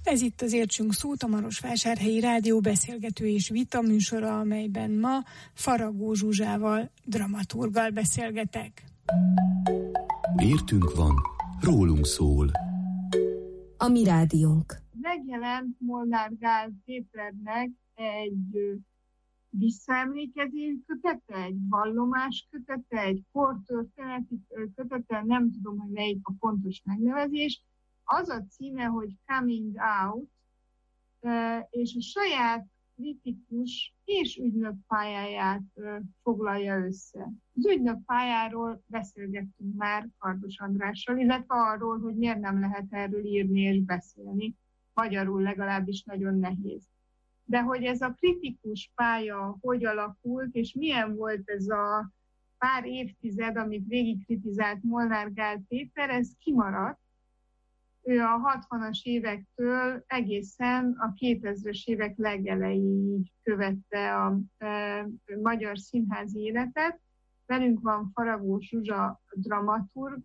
Ez itt az Értsünk szót, a Marosvásárhelyi Rádió beszélgető és vita műsora, amelyben ma Faragó Zsuzsával, dramaturggal beszélgetek. Értünk van, rólunk szól. A mi rádiónk. Megjelent Molnár Gál Péternek egy visszaemlékezés kötete, egy vallomás kötete, egy kortörténeti kötete, nem tudom, hogy melyik a pontos megnevezés. Az a címe, hogy Coming Out, és a saját kritikus és ügynök pályáját foglalja össze. Az ügynök pályáról beszélgettünk már Kardos Andrással, illetve arról, hogy miért nem lehet erről írni és beszélni. Magyarul legalábbis nagyon nehéz. De hogy ez a kritikus pálya hogy alakult, és milyen volt ez a pár évtized, amit végig kritizált Molnár Gál Péter, ez kimaradt. Ő a 60-as évektől egészen a 2000-es évek legelejéig követte a magyar színházi életet. Velünk van Faragó Zsuzsa dramaturg,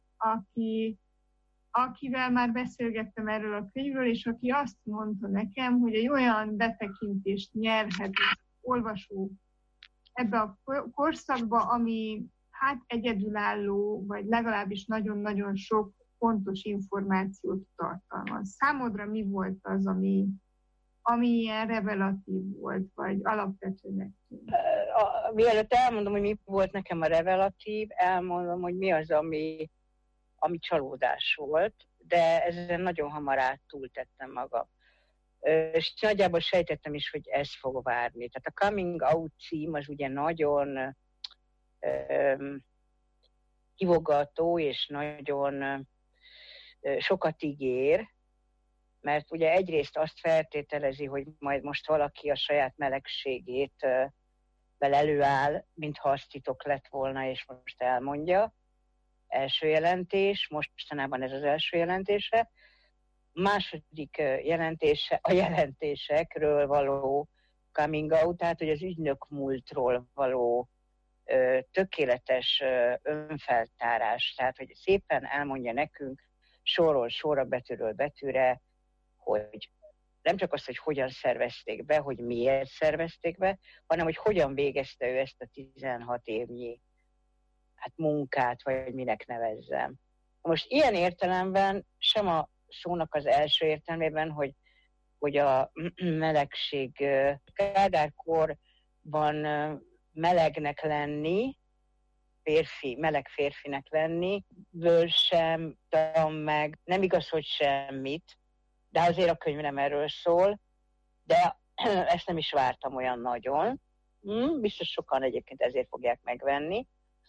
akivel már beszélgettem erről a könyvről, és aki azt mondta nekem, hogy egy olyan betekintést nyerhet az olvasó ebbe a korszakba, ami hát egyedülálló, vagy legalábbis nagyon-nagyon sok fontos információt tartalmaz. Számodra mi volt az, ami ilyen revelatív volt, vagy alapvetőnek tűnt? Mielőtt elmondom, hogy mi volt nekem a revelatív, elmondom, hogy mi az, ami csalódás volt, de ezen nagyon hamar áttúltettem magam. És nagyjából sejtettem is, hogy ez fog várni. Tehát a Coming Out cím az ugye nagyon hívogató és nagyon sokat ígér, mert ugye egyrészt azt feltételezi, hogy majd most valaki a saját melegségét vel előáll, mintha az titok lett volna, és most elmondja. Első jelentés, mostanában ez az első jelentése. Második jelentése a jelentésekről való coming out, tehát hogy az ügynök múltról való tökéletes önfeltárás, tehát hogy szépen elmondja nekünk sorról sorra, betűről betűre, hogy nem csak azt, hogy hogyan szervezték be, hogy miért szervezték be, hanem hogy hogyan végezte ő ezt a 16 évnyi munkát, vagy minek nevezzem. Most ilyen értelemben sem a szónak az első értelmében, hogy a melegség Kádárkorban melegnek lenni, meleg férfinek lenni, ből sem tudom meg, nem igaz, hogy semmit, de azért a könyv nem erről szól, de ezt nem is vártam olyan nagyon. Biztos sokan egyébként ezért fogják megvenni.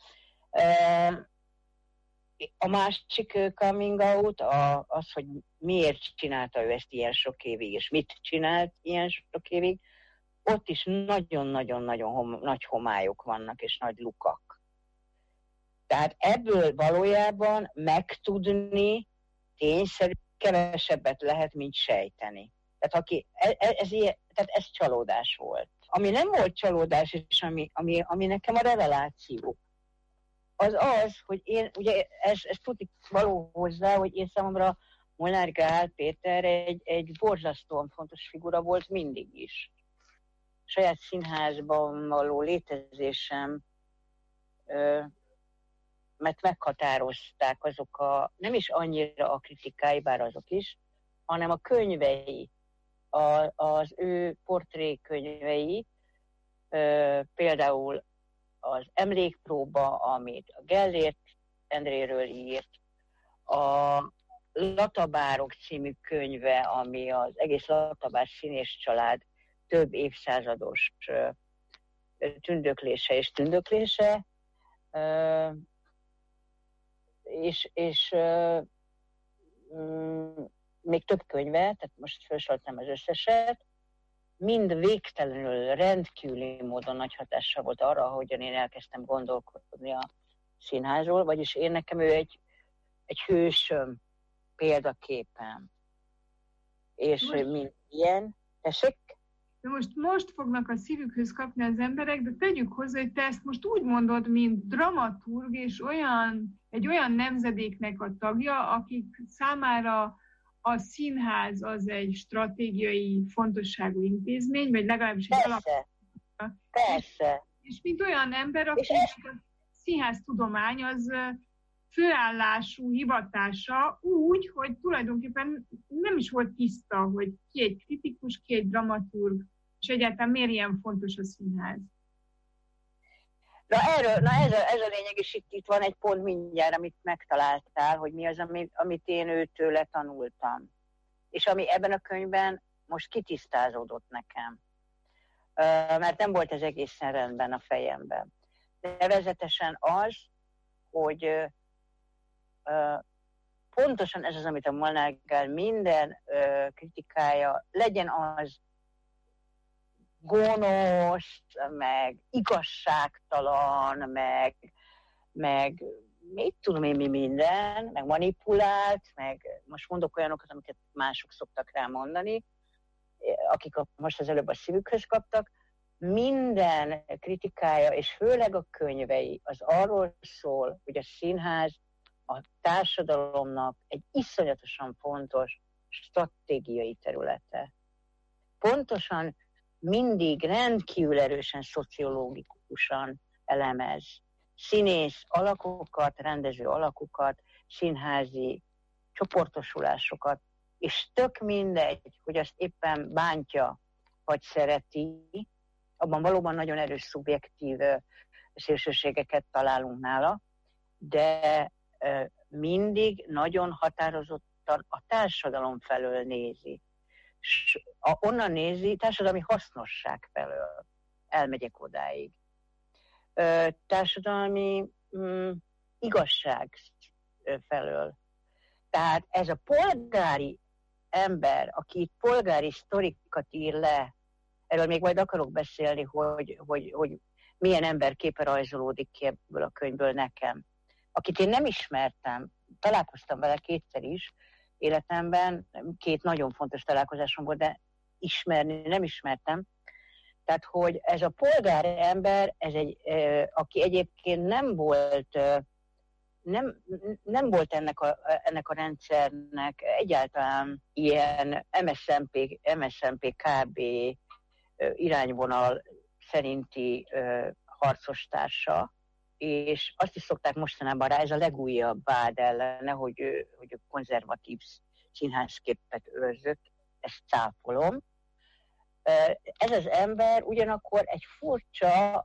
A másik coming out az, hogy miért csinálta ő ezt ilyen sok évig, és mit csinált ilyen sok évig, ott is nagyon-nagyon-nagyon nagy homályok vannak, és nagy lukak. Tehát ebből valójában megtudni tényszerű kevesebbet lehet, mint sejteni. Tehát ez csalódás volt. Ami nem volt csalódás, és ami nekem a reveláció, az, hogy én, ugye ez tudni való hozzá, hogy én számomra Molnár Gál Péter egy borzasztóan fontos figura volt mindig is. Saját színházban való létezésem, mert meghatározták azok nem is annyira a kritikái, bár azok is, hanem a könyvei, az ő portrékönyvei, például az Emlékpróba, amit a Gellért Endréről írt, a Latabárok című könyve, ami az egész Latabár színész család több évszázados tündöklése és tündöklése, és még több könyve, tehát most felsoroltam az összeset, mind végtelenül rendkívüli módon nagy hatással volt arra, ahogyan én elkezdtem gondolkodni a színházról, vagyis nekem ő egy hősöm, példaképem. És mint ilyen, tessék? De most fognak a szívükhöz kapni az emberek, de tegyük hozzá, hogy te ezt most úgy mondod, mint dramaturg, és egy olyan nemzedéknek a tagja, akik számára a színház az egy stratégiai fontosságú intézmény, vagy legalábbis egy Persze. És mint olyan ember, aki a színháztudomány az főállású hivatása úgy, hogy tulajdonképpen nem is volt tiszta, hogy ki egy kritikus, ki egy dramaturg, és egyáltalán miért ilyen fontos a színház. Ez a lényeg, és itt van egy pont mindjárt, amit megtaláltál, hogy mi az, amit én őtőle tanultam. És ami ebben a könyvben most kitisztázódott nekem. Mert nem volt ez egészen rendben a fejemben. Nevezetesen az, hogy pontosan ez az, amit a Molnár Gál minden kritikája, legyen az gonosz, meg igazságtalan, meg mit tudom én mi minden, meg manipulált, meg most mondok olyanokat, amiket mások szoktak rá mondani, akik most az előbb a szívükhöz kaptak, minden kritikája, és főleg a könyvei, az arról szól, hogy a színház a társadalomnak egy iszonyatosan fontos stratégiai területe. Pontosan mindig rendkívül erősen szociológikusan elemez színész alakokat, rendező alakokat, színházi csoportosulásokat, és tök mindegy, hogy azt éppen bántja, vagy szereti, abban valóban nagyon erős szubjektív szélsőségeket találunk nála, de mindig nagyon határozottan a társadalom felől nézi. És onnan nézi, társadalmi hasznosság felől. Elmegyek odáig. Társadalmi igazság felől. Tehát ez a polgári ember, aki polgári sztorikat ír le, erről még majd akarok beszélni, hogy milyen emberképe rajzolódik ki ebből a könyvből nekem. Akit én nem ismertem, találkoztam vele kétszer is életemben, 2 nagyon fontos találkozásom volt, de ismerni nem ismertem. Tehát, hogy ez a polgár ember, ez aki egyébként nem volt ennek a rendszernek egyáltalán ilyen MSZNP KB irányvonal szerinti harcostársa, és azt is szokták mostanában rá, ez a legújabb vád ellene, hogy konzervatív színházképet őrzött, ezt cáfolom. Ez az ember ugyanakkor egy furcsa,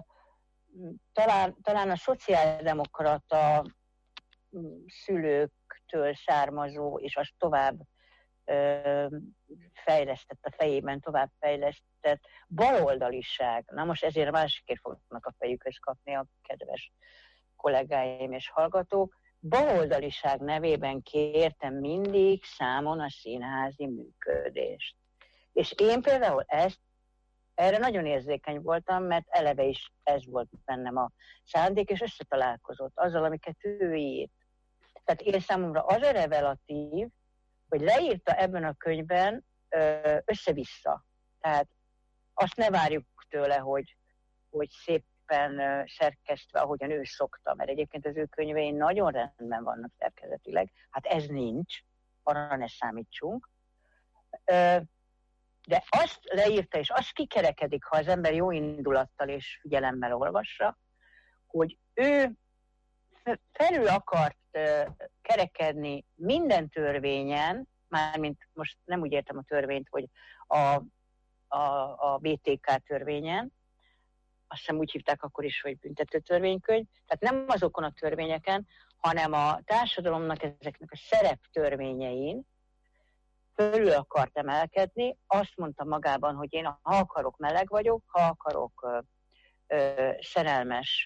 talán a szociáldemokrata szülőktől származó, és azt tovább fejlesztett, a fejében tovább fejlesztett baloldaliság. Na most ezért másikért fognak a fejükhöz kapni a kedves kollégáim és hallgatók. Baloldaliság nevében kértem mindig számon a színházi működést. És én például erre nagyon érzékeny voltam, mert eleve is ez volt bennem a szándék, és összetalálkozott azzal, amiket ő írt. Tehát én számomra az a revelatív, hogy leírta ebben a könyvben össze-vissza. Tehát azt ne várjuk tőle, hogy szépen szerkesztve, ahogyan ő szokta, mert egyébként az ő könyvei nagyon rendben vannak szerkezetileg. Hát ez nincs, arra ne számítsunk. De azt leírta, és azt kikerekedik, ha az ember jó indulattal és figyelemmel olvassa, hogy ő felül akart kerekedni minden törvényen, mármint most nem úgy értem a törvényt, hogy a BTK törvényen, azt hiszem úgy hívták akkor is, hogy büntető törvénykönyv, tehát nem azokon a törvényeken, hanem a társadalomnak ezeknek a szereptörvényein fölül akart emelkedni. Azt mondta magában, hogy én ha akarok, meleg vagyok, ha akarok szerelmes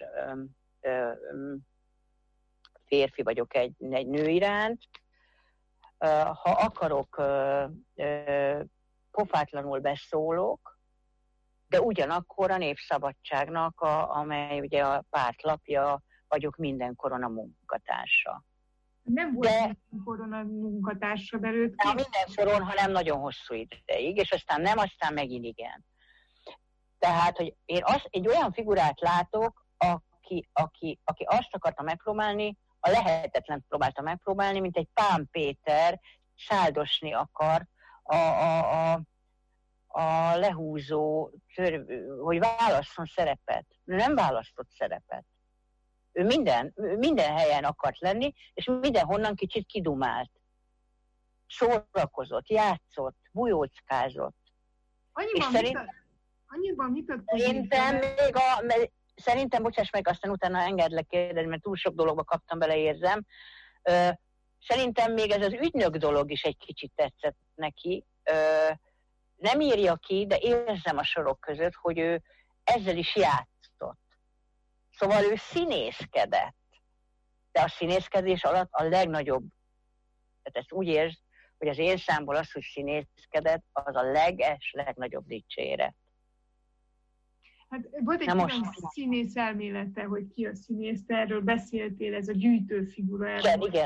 férfi vagyok egy nő iránt, ha akarok, pofátlanul beszólok, de ugyanakkor a Népszabadságnak, amely ugye a pártlapja, vagyok mindenkoron a munkatársa. Nem volt mindenkoron a munkatársa belőtt? Nem mindenkoron, hanem nagyon hosszú ideig, és aztán nem, aztán megint igen. Tehát, hogy én egy olyan figurát látok, aki azt akarta megpróbálni, a lehetetlen próbálta megpróbálni, mint egy Pán Péter száldosni akar a lehúzó, hogy válasszon szerepet. Nem választott szerepet. Ő minden helyen akart lenni, és mindenhonnan kicsit kidumált. Szórakozott, játszott, bujóckázott. Annyiban vitatkozik. Szerintem, bocsáss meg, aztán utána engedlek kérdezni, mert túl sok dologba kaptam bele, érzem. Szerintem még ez az ügynök dolog is egy kicsit tetszett neki. Nem írja ki, de érzem a sorok között, hogy ő ezzel is játszott. Szóval ő színészkedett. De a színészkedés alatt a legnagyobb, tehát ezt úgy érz, hogy az én számból az, hogy színészkedett, az a legnagyobb dicséret. Hát volt egy olyan színész elmélete, hogy ki a színész, te erről beszéltél, ez a gyűjtő figura.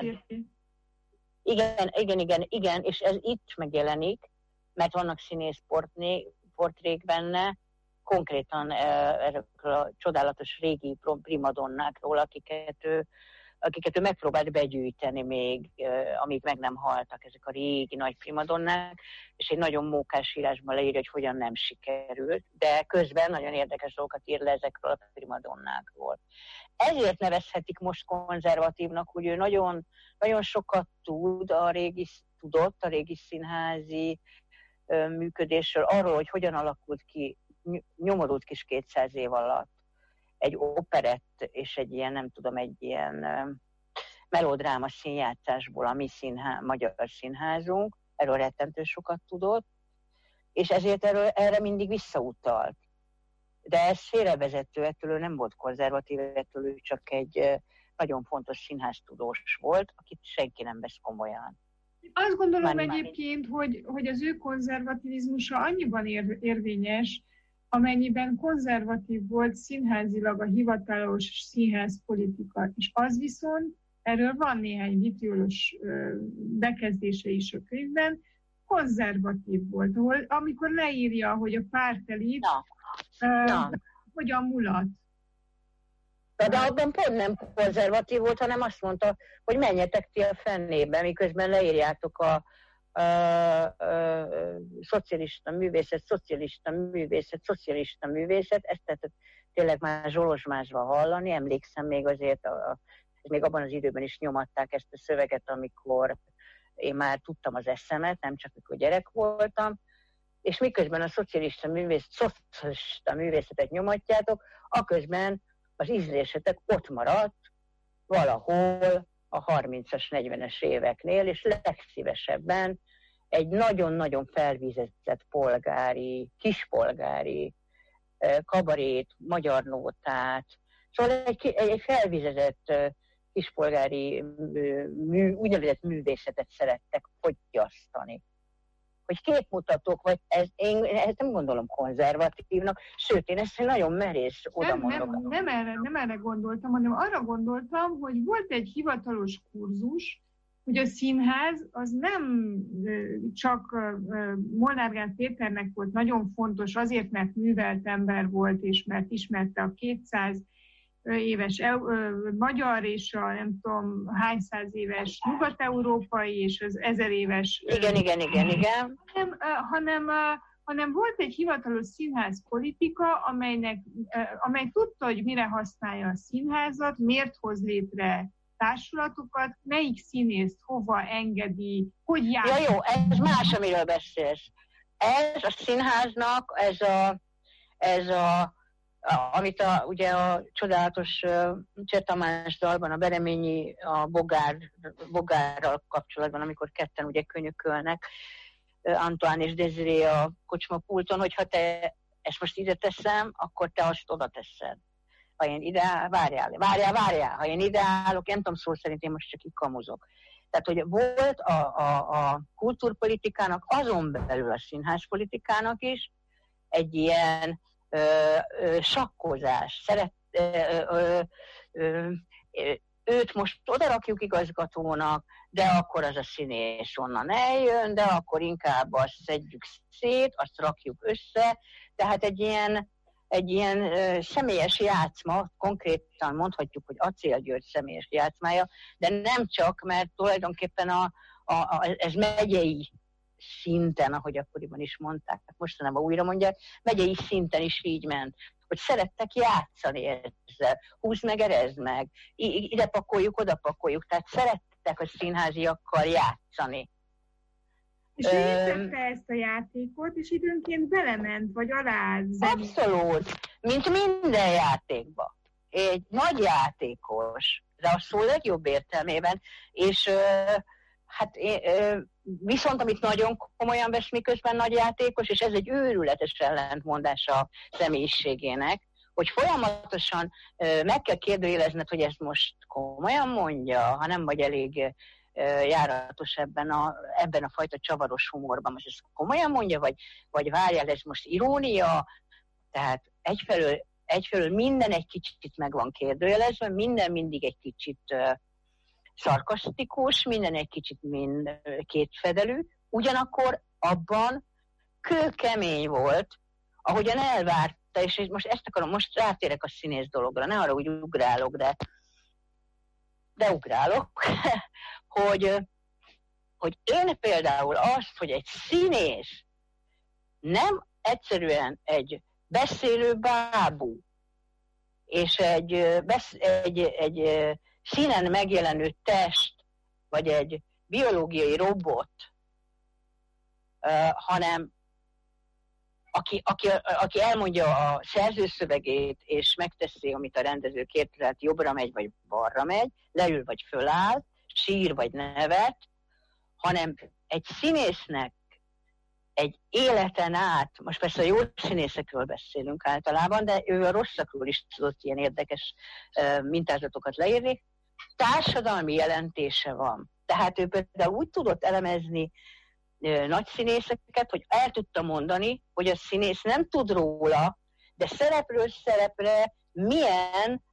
Igen, és ez itt megjelenik, mert vannak színész portrék benne, konkrétan ezekről a csodálatos régi primadonnákról, akiket ő megpróbált begyűjteni még, amíg meg nem haltak ezek a régi nagy primadonnák, és egy nagyon mókás írásban leírja, hogy hogyan nem sikerült, de közben nagyon érdekes dolgokat ír le ezekről a primadonnákról. Ezért nevezhetik most konzervatívnak, hogy ő nagyon, nagyon sokat tudott a régi színházi működésről, arról, hogy hogyan alakult ki, nyomorult kis 200 év alatt egy operett és egy ilyen melodráma színjátszásból a mi magyar színházunk, erről rettentő sokat tudott, és ezért erre mindig visszautalt. De ez félrevezető, ettől ő nem volt konzervatív, ettől ő csak egy nagyon fontos színháztudós volt, akit senki nem vesz komolyan. Azt gondolom egyébként, hogy az ő konzervativizmusa annyiban érvényes, amennyiben konzervatív volt színházilag a hivatalos színházpolitika. És az viszont, erről van néhány vitriolos bekezdése is a könyvben, konzervatív volt, amikor leírja, hogy a pártelit hogyan mulat. De abban pont nem konzervatív volt, hanem azt mondta, hogy menjetek ti a fennébe, miközben leírjátok a szocialista művészet, ezt tehát tényleg már zsolozsmásva hallani, emlékszem még azért, még abban az időben is nyomatták ezt a szöveget, amikor én már tudtam az eszemet, nem csak mikor gyerek voltam, és miközben a szocialista művészetet nyomatjátok, aközben az ízlésetek ott maradt valahol a 30-as, 40-es éveknél, és legszívesebben egy nagyon-nagyon felvízezett kispolgári kabarét, magyar nótát, szóval egy felvízezett kispolgári úgynevezett művészetet szerettek fogyasztani. Hogy képmutatók, vagy én ezt nem gondolom konzervatívnak, sőt, én ezt nagyon merész oda mondok. Nem erre gondoltam, hanem arra gondoltam, hogy volt egy hivatalos kurzus, hogy a színház az nem csak Molnár Gáz Péternek volt nagyon fontos, azért, mert művelt ember volt, és mert ismerte a 200 éves magyar, és a nem tudom hány száz éves nyugat-európai, és az 1000 éves... Igen. Hanem volt egy hivatalos színházpolitika, amely tudta, hogy mire használja a színházat, miért hoz létre társulatokat, melyik színészt hova engedi, hogy jár. Ja jó, ez más, amiről beszélsz. Ez a színháznak, amit ugye a csodálatos Cseh Tamás dalban, a Bereményi, a Bogárral kapcsolatban, amikor ketten ugye könyökölnek, Antoine és Désiré a kocsmapulton, hogy ha te ezt most ide teszem, akkor te azt oda teszed. Ha én ide, várjál, ha én ide állok, nem tudom szó szerint, én most csak így kamuzok. Tehát, hogy volt a kultúrpolitikának, azon belül a színházpolitikának is egy ilyen sakkozás. Őt most odarakjuk igazgatónak, de akkor az a színész onnan eljön, de akkor inkább azt szedjük szét, azt rakjuk össze. Tehát egy ilyen személyes játszma, konkrétan mondhatjuk, hogy Acél György személyes játszmája, de nem csak, mert tulajdonképpen ez megyei szinten, ahogy akkoriban is mondták, mostanában újra mondják, megyei szinten is így ment, hogy szerettek játszani ezzel, húzd meg, erezd meg, ide pakoljuk, oda pakoljuk, tehát szerettek a színháziakkal játszani. És ő értette ezt a játékot, és időnként belement, vagy alá zenét. Abszolút, mint minden játékban. Egy nagy játékos, de a szó legjobb értelmében, és hát viszont amit nagyon komolyan vesz, miközben nagy játékos, és ez egy őrületes ellentmondás a személyiségének, hogy folyamatosan meg kell kérdőjelezned, hogy ezt most komolyan mondja, ha nem vagy elég járatos ebben a fajta csavaros humorban. Most ezt komolyan mondja, vagy várjál, ez most irónia? Tehát egyfelől minden egy kicsit meg van kérdőjelezve, minden mindig egy kicsit szarkasztikus, minden egy kicsit kétfedelű, ugyanakkor abban kőkemény volt, ahogyan elvárta, és most ezt akarom, most rátérek a színész dologra, ne arra, hogy ugrálok, de ugrálok, hogy én például azt, hogy egy színész nem egyszerűen egy beszélő bábú, és egy színen megjelenő test, vagy egy biológiai robot, hanem aki elmondja a szerzőszövegét, és megteszi, amit a rendező kér, tehát jobbra megy, vagy balra megy, leül, vagy föláll, sír, vagy nevet, hanem egy színésznek egy életen át, most persze a jó színészekről beszélünk általában, de ő a rosszakról is tudott ilyen érdekes mintázatokat leírni, társadalmi jelentése van. Tehát ő például úgy tudott elemezni nagy színészeket, hogy el tudta mondani, hogy a színész nem tud róla, de szerepről szerepre milyen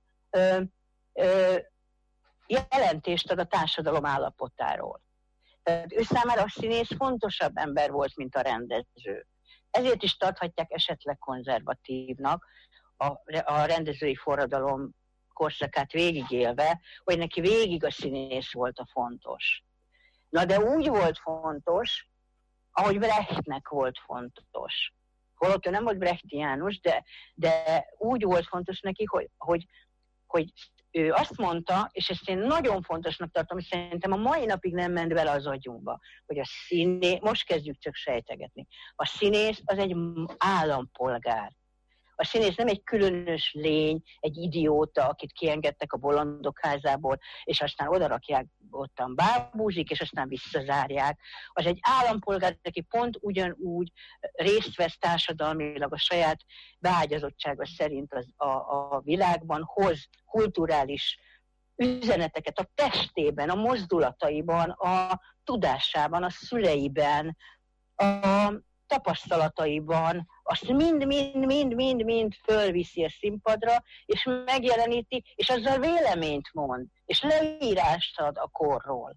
jelentést ad a társadalom állapotáról. Tehát ő számára a színész fontosabb ember volt, mint a rendező. Ezért is tarthatják esetleg konzervatívnak a rendezői forradalom korszakát végigélve, hogy neki végig a színész volt a fontos. Na de úgy volt fontos, ahogy Brechtnek volt fontos. Holott ő nem volt brechtiánus, de úgy volt fontos neki, hogy ő azt mondta, és ezt én nagyon fontosnak tartom, és szerintem a mai napig nem ment bele az agyunkba, hogy a színész, most kezdjük csak sejtegetni, a színész az egy állampolgár. A színész nem egy különös lény, egy idióta, akit kiengedtek a bolondok házából, és aztán odarakják, ottan bábúzik, és aztán visszazárják. Az egy állampolgár, aki pont ugyanúgy részt vesz társadalmilag a saját beágyazottsága szerint a világban, hoz kulturális üzeneteket a testében, a mozdulataiban, a tudásában, a szüleiben, a tapasztalataiban, azt mind fölviszi a színpadra, és megjeleníti, és azzal véleményt mond, és leírást ad a korról.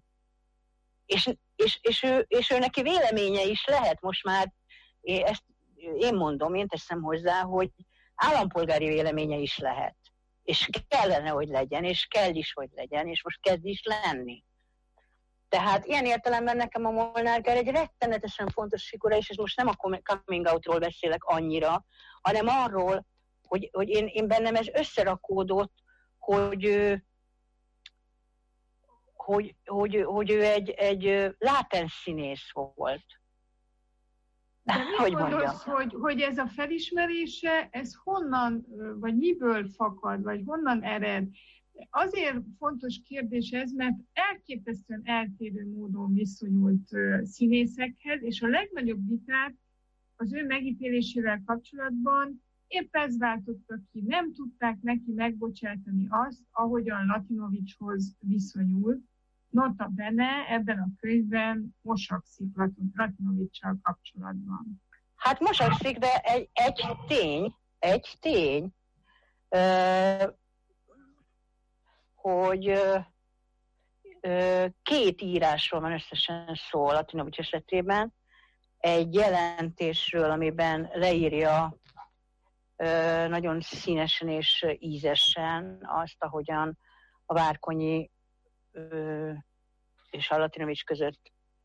És ő neki véleménye is lehet, most már ezt én mondom, én teszem hozzá, hogy állampolgári véleménye is lehet. És kellene, hogy legyen, és kell is, hogy legyen, és most kezd is lenni. Tehát ilyen értelemben nekem a Molnár Gál egy rettenetesen fontos figura, és most nem a coming outról beszélek annyira, hanem arról, hogy én bennem ez összerakódott, hogy ő egy látens színész volt. De mit gondolsz, hogy ez a felismerése, ez honnan, vagy miből fakad, vagy honnan ered? Azért fontos kérdés ez, mert elképesztően eltérő módon viszonyult színészekhez, és a legnagyobb vitát az ő megítélésével kapcsolatban épp ez váltotta ki. Nem tudták neki megbocsátani azt, ahogyan Latinovicshoz viszonyult. Nota bene ebben a könyvben mosakszik Latinovicsal kapcsolatban. Hát mosakszik, de egy tény, hogy két írásról van összesen szó Latinovics esetében. Egy jelentésről, amiben leírja nagyon színesen és ízesen azt, ahogyan a Várkonyi és a Latinovics között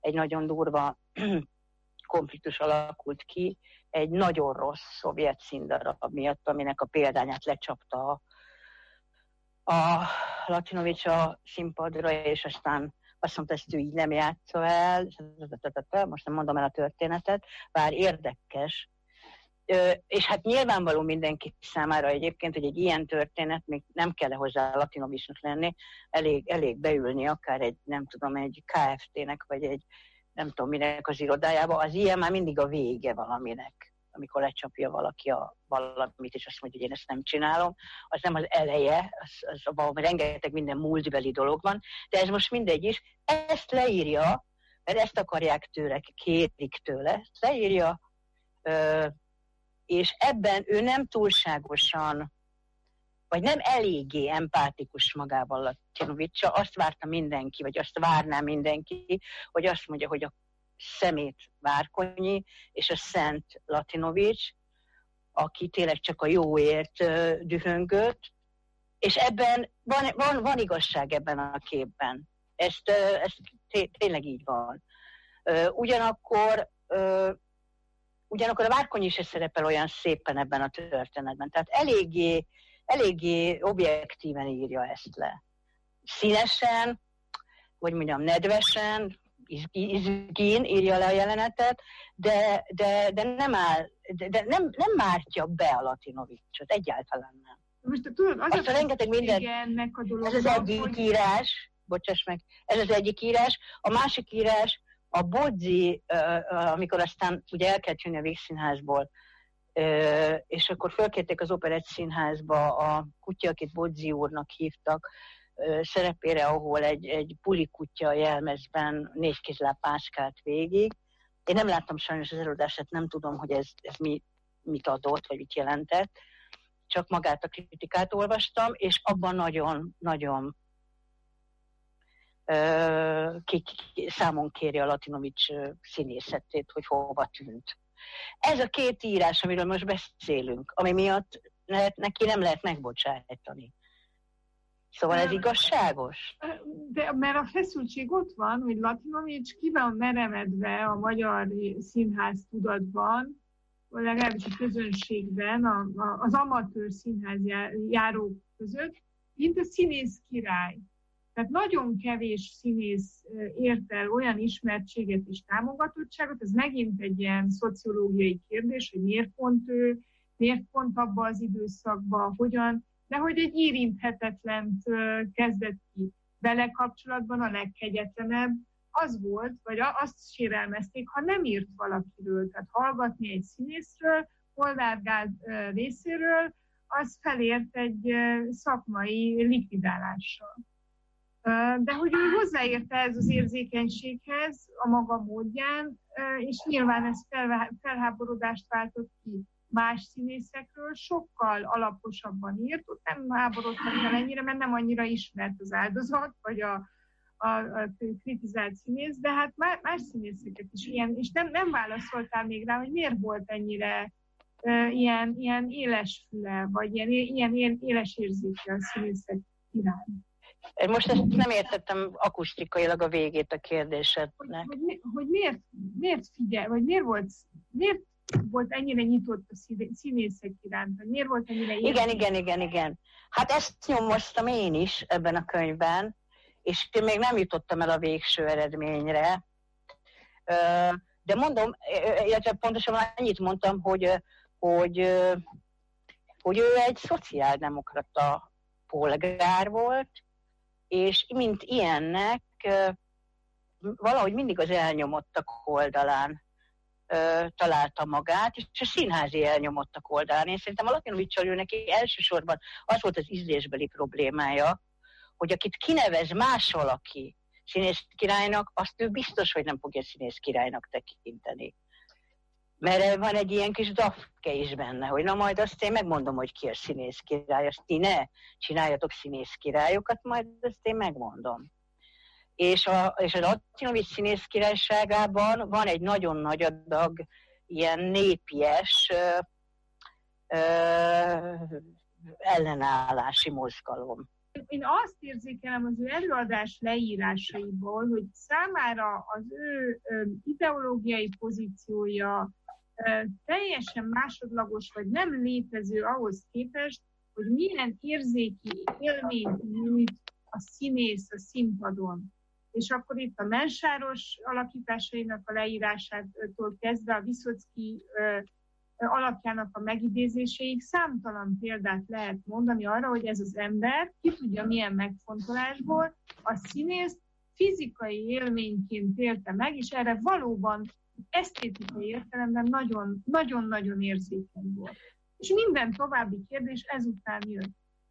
egy nagyon durva konfliktus alakult ki, egy nagyon rossz szovjet színdarab miatt, aminek a példányát lecsapta a Latinovics a színpadra, és aztán azt mondta, ezt ő így nem játsza el, most nem mondom el a történetet, bár érdekes. És hát nyilvánvaló mindenki számára egyébként, hogy egy ilyen történet, még nem kell hozzá Latinovicsnak lenni, elég beülni akár egy, nem tudom, egy KFT-nek, vagy egy nem tudom minek az irodájába, az ilyen már mindig a vége valaminek, amikor lecsapja valaki valamit, és azt mondja, hogy én ezt nem csinálom, az nem az eleje, az rengeteg minden múltbeli dolog van, de ez most mindegy is. Ezt leírja, mert ezt akarják tőle, kérik tőle, ezt leírja, és ebben ő nem túlságosan, vagy nem eléggé empátikus magával Latinovics, azt várta mindenki, vagy azt várná mindenki, hogy azt mondja, hogy a szemét Várkonyi, és a szent Latinovics, aki tényleg csak a jóért dühöngött, és ebben van igazság ebben a képben. Ez tényleg így van. Ugyanakkor a Várkonyi is szerepel olyan szépen ebben a történetben. Tehát eléggé objektíven írja ezt le. Színesen, vagy mondjam, nedvesen, izgén írja le a jelenetet, de nem mártja be a Latinovicsot, egyáltalán nem. Most tudod, az a rengeteg minden, ennek a dologban, ez az egyik írás, bocsáss meg, ez az egyik írás, a másik írás, a Bodzsi, amikor aztán ugye el kellett jönni a Vígszínházból, és akkor fölkérték az Operett Színházba a kutya, akit Bodzsi úrnak hívtak, szerepére, ahol egy puli kutya jelmezben 4 kézláb páskált végig. Én nem láttam sajnos az előadását, nem tudom, hogy ez mit adott, vagy mit jelentett, csak magát a kritikát olvastam, és abban nagyon számon kéri a Latinovics színészetét, hogy hova tűnt. Ez a 2 írás, amiről most beszélünk, ami miatt neki nem lehet megbocsájtani. Szóval ez igazságos? De mert a feszültség ott van, hogy Latinovics ki van meremedve a magyar színház tudatban, vagy legalábbis a közönségben, az amatőr színház járók között, mint a színész király. Tehát nagyon kevés színész ért el olyan ismertséget és támogatottságot, ez megint egy ilyen szociológiai kérdés, hogy miért pont ő, miért pont abba az időszakban, hogyan, de hogy egy érinthetetlent kezdett ki. Vele kapcsolatban a legkegyetlenebb az volt, vagy azt sérelmezték, ha nem írt valakiről, tehát hallgatni egy színészről, Molnár Gáz részéről, az felért egy szakmai likvidálással. De hogy ő hozzáérte ez az érzékenységhez a maga módján, és nyilván ez felháborodást váltott ki. Más színészekről sokkal alaposabban írt, ott nem háborodtak el ennyire, mert nem annyira ismert az áldozat, vagy a kritizált színész, de hát más színészeket is ilyen, és nem válaszoltál még rá, hogy miért volt ennyire ilyen éles füle, vagy ilyen éles érzéke a színészek iránt. Most ezt nem értettem akusztikailag a végét a kérdésednek. Hogy miért figyel, vagy miért volt ennyire nyitott a színészek iránt, vagy miért volt ennyire Igen. Hát ezt nyomoztam én is ebben a könyvben, és én még nem jutottam el a végső eredményre. De mondom, illetve pontosan annyit mondtam, hogy ő egy szociáldemokrata polgár volt, és mint ilyennek valahogy mindig az elnyomottak oldalán találta magát, és a színházi elnyomottak oldalán. Én szerintem a Latinovics-sal ő neki elsősorban az volt az ízlésbeli problémája, hogy akit kinevez más valaki színész királynak, azt ő biztos, hogy nem fogja színész királynak tekinteni. Mert van egy ilyen kis dafke is benne, hogy na majd azt én megmondom, hogy ki a színész király, azt ti ne csináljatok színész királyokat, majd azt én megmondom. És a Latinovics színész királyságában van egy nagyon nagy adag ilyen népies ellenállási mozgalom. Én azt érzékelem az ő előadás leírásaiból, hogy számára az ő ideológiai pozíciója teljesen másodlagos, vagy nem létező ahhoz képest, hogy milyen érzéki élményt nyújt a színész a színpadon. És akkor itt a Mensáros alakításainak a leírásától kezdve a Viszocki alakjának a megidézéséig számtalan példát lehet mondani arra, hogy ez az ember, ki tudja milyen megfontolásból, a színész fizikai élményként élte meg, és erre valóban esztétikai értelemben nagyon-nagyon érzékeny volt. És minden további kérdés ezután jött.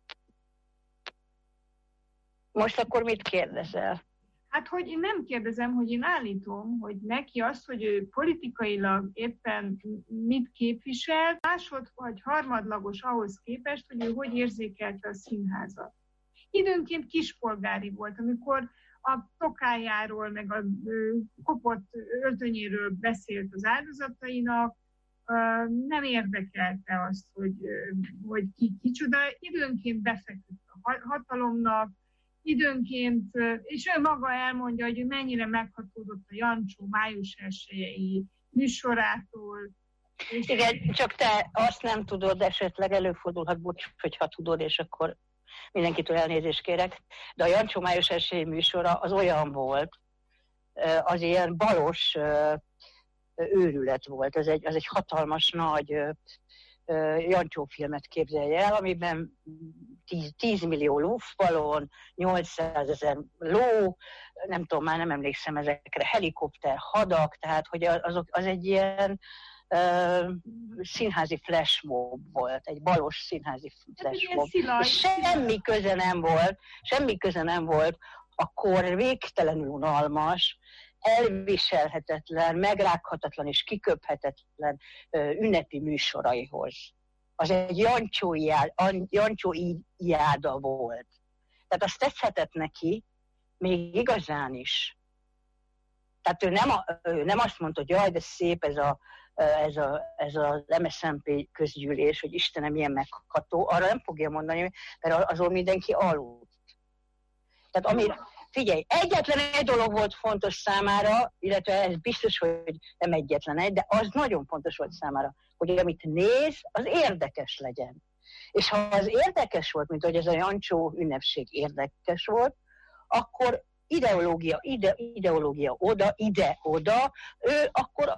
Most akkor mit kérdezel? Hát, hogy én nem kérdezem, hogy én állítom, hogy neki az, hogy ő politikailag éppen mit képvisel, másod vagy harmadlagos ahhoz képest, hogy ő hogy érzékelte a színházat. Időnként kispolgári volt, amikor a tokájáról, meg a kopott öltönyéről beszélt az áldozatainak, nem érdekelte azt, hogy kicsoda. Időnként befeküdt a hatalomnak, időnként, és ő maga elmondja, hogy mennyire meghatódott a Jancsó május 1-i műsorától. Igen, csak te azt nem tudod, esetleg előfordulhat, bocs, hogyha tudod, és akkor mindenkitől elnézést kérek, de a Jancsó május 1-i műsora az olyan volt, az ilyen balos őrület volt. Ez egy hatalmas nagy Jancsó filmet képzelje el, amiben 10 millió luftballon, 800 000 ló, nem tudom, már nem emlékszem ezekre, helikopter, hadak, tehát hogy az egy ilyen színházi flashmob volt, egy balos színházi flashmob. És semmi köze nem volt a kor végtelenül unalmas, elviselhetetlen, megrághatatlan és kiköphetetlen ünnepi műsoraihoz. Az egy Jancsó-ijáda volt. Tehát azt tetszhetett neki még igazán is. Tehát ő nem azt mondta, hogy jaj, de szép ez az MSZNP közgyűlés, hogy Istenem, milyen megható. Arra nem fogja mondani, mert azon mindenki aludt. Tehát figyelj, egyetlen egy dolog volt fontos számára, illetve ez biztos, hogy nem egyetlen egy, de az nagyon fontos volt számára, hogy amit néz, az érdekes legyen. És ha az érdekes volt, mint hogy ez a Jancsó ünnepség érdekes volt, akkor ideológia oda, ide-oda, ő akkor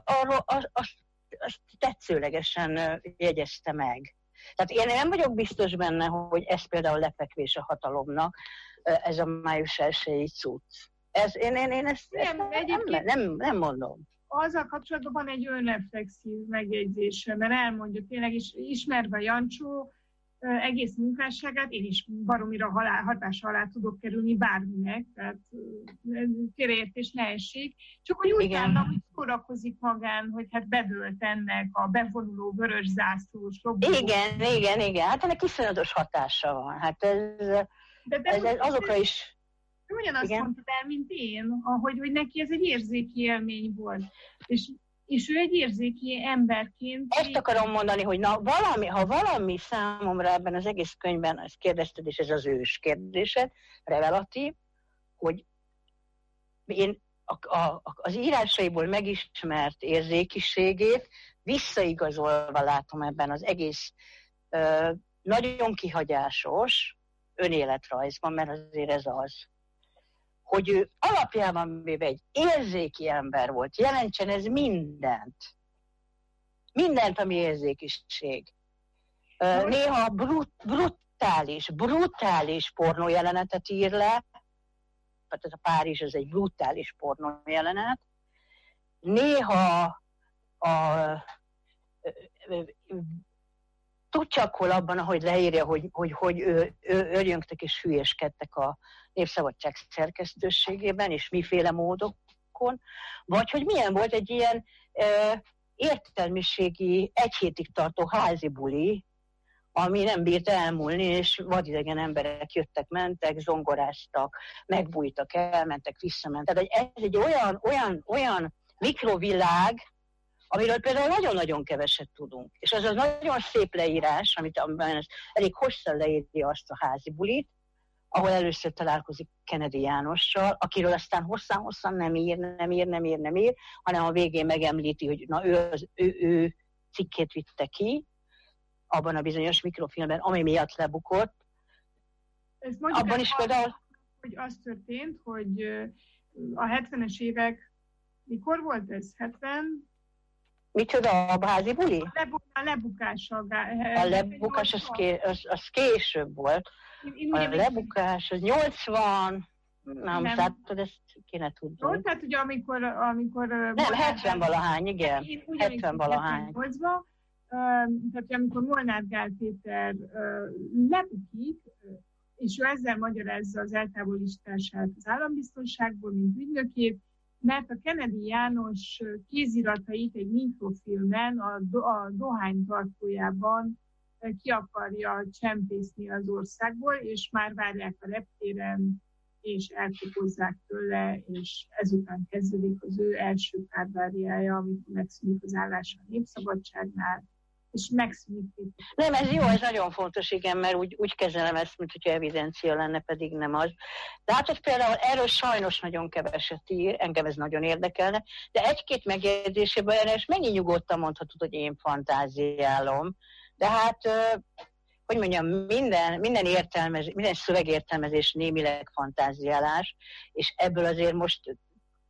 azt tetszőlegesen jegyezte meg. Tehát én nem vagyok biztos benne, hogy ez például lepekvés a hatalomnak, ez a május 1-i cucc. Én ezt nem mondom. Azzal kapcsolatban van egy önreflexív megjegyzése, mert elmondja tényleg, és ismerve Jancsó egész munkásságát, én is baromira hatása alá tudok kerülni bárminek, tehát félreértés ne essék. Csak hogy utána, hogy szórakozik magán, hogy hát bedőlt ennek a bevonuló vörös zászlós lobbó. Igen. Hát ennek iszonyatos hatása van. Hát ez azokra is... Ugyanazt mondtad el, mint én, hogy neki ez egy érzéki élmény volt. És ő egy érzéki emberként... Ezt akarom mondani, hogy ha valami számomra ebben az egész könyvben, ezt kérdezted, és ez az ős kérdésed, revelatív, hogy én az írásaiból megismert érzékiségét visszaigazolva látom ebben az egész nagyon kihagyásos önéletrajzban, mert azért ez az, hogy ő alapjában véve egy érzéki ember volt, jelentsen ez mindent. Mindent, ami érzékiség. Néha brutális pornójelenetet ír le, tehát ez a Párizs, ez egy brutális pornójelenet. Néha tud csak hol abban, ahogy leírja, hogy örjöngtek és hülyeskedtek a Népszabadság szerkesztőségében, és miféle módokon, vagy hogy milyen volt egy ilyen értelmiségi, egy hétig tartó házi buli, ami nem bírt elmúlni, és vadidegen emberek jöttek-mentek, zongoráztak, megbújtak, elmentek, visszamentek. Tehát ez egy olyan mikrovilág, amiről például nagyon-nagyon keveset tudunk. És az nagyon szép leírás, amiben elég hosszan leírja azt a házi bulit, ahol először találkozik Kennedy Jánossal, akiről aztán hosszan nem ír, hanem a végén megemlíti, hogy na ő cikkét vitte ki, abban a bizonyos mikrofilmben, ami miatt lebukott. Abban is például... Hogy az történt, hogy a 70-es évek, mikor volt ez? 70? Micsoda, a házi buli? A lebukás. A lebukás az később volt. A lebukás az 80... Nem, látod, ezt kéne tudni. Jó, tehát ugye amikor nem, 70-valahány, igen. 70-valahány. Tehát amikor Molnár Gál Péter lebukik, és ő ezzel magyarázza az eltávolítását az állambiztonságból, mint ügynökét, mert a Kennedy János kéziratait egy mikrofilmen a dohány tartójában ki akarja csempészni az országból, és már várják a reptéren, és elkopozzák tőle, és ezután kezdődik az ő első kárváriája, amikor megszűnik az állása a Népszabadságnál, és megszűnik. Nem, ez jó, ez nagyon fontos, igen, mert úgy kezelem ezt, mint hogyha evidencia lenne, pedig nem az. De hát ott például erről sajnos nagyon keveset ír, engem ez nagyon érdekelne, de egy-két megjegyzésében erre mennyi nyugodtan mondhatod, hogy én fantáziálom. De hát, hogy mondjam, minden szövegértelmezés némileg fantáziálás, és ebből azért most,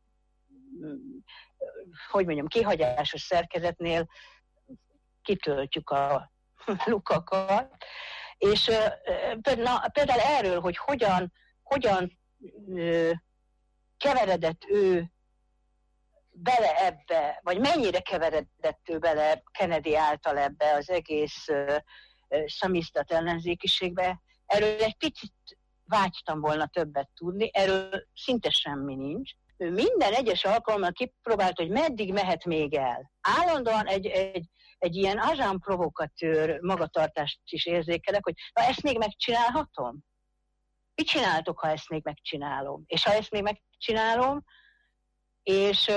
hogy mondjam, kihagyásos szerkezetnél kitöltjük a lukakat, és például erről, hogy hogyan keveredett ő bele ebbe, vagy mennyire keveredett ő bele Kennedy által ebbe az egész szamizdat ellenzékiségbe, erről egy picit vágytam volna többet tudni, erről szinte semmi nincs. Ő minden egyes alkalommal kipróbált, hogy meddig mehet még el. Állandóan egy ilyen agent provokatőr magatartást is érzékelek, hogy na ezt még megcsinálhatom? Mit csináltok, ha ezt még megcsinálom? És ha ezt még megcsinálom, és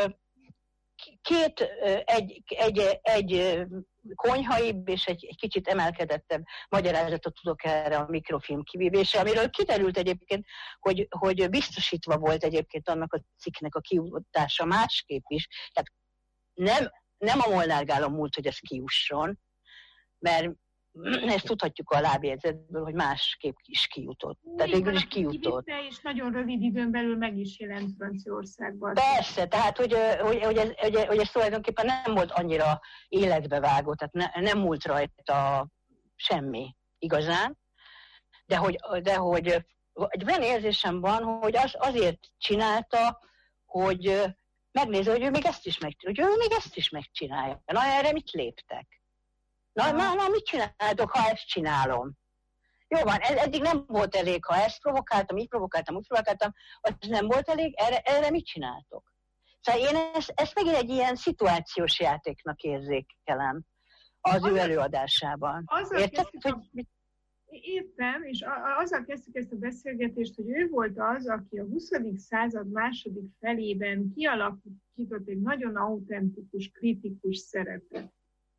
egy konyhaibb és egy kicsit emelkedettebb magyarázatot tudok erre a mikrofilm kivívésre, amiről kiderült egyébként, hogy biztosítva volt egyébként annak a cikknek a kiutása másképp is. Tehát nem a Molnár Gálon múlt, hogy ez kijusson, mert ezt tudhatjuk a lábjegyzetből, hogy másképp is kijutott. Tehát végül is kijutott. És nagyon rövid időn belül meg is jelent Franciaországban. Persze, tehát hogy ez tulajdonképpen nem volt annyira életbevágó, tehát nem múlt rajta semmi igazán, de hogy egy olyan érzésem van, hogy azért csinálta, hogy megnézze, hogy ő még ezt is megcsinálja. Na, erre mit léptek? Na, mit csináltok, ha ezt csinálom? Jó van, eddig nem volt elég, ha ezt provokáltam, így provokáltam, úgy provokáltam, az nem volt elég, erre mit csináltok? Szóval én ezt megint egy ilyen szituációs játéknak érzékelem az ő előadásában. Érted? Értem, és azzal kezdtük ezt a beszélgetést, hogy ő volt az, aki a 20. század második felében kialakított egy nagyon autentikus, kritikus szerepet.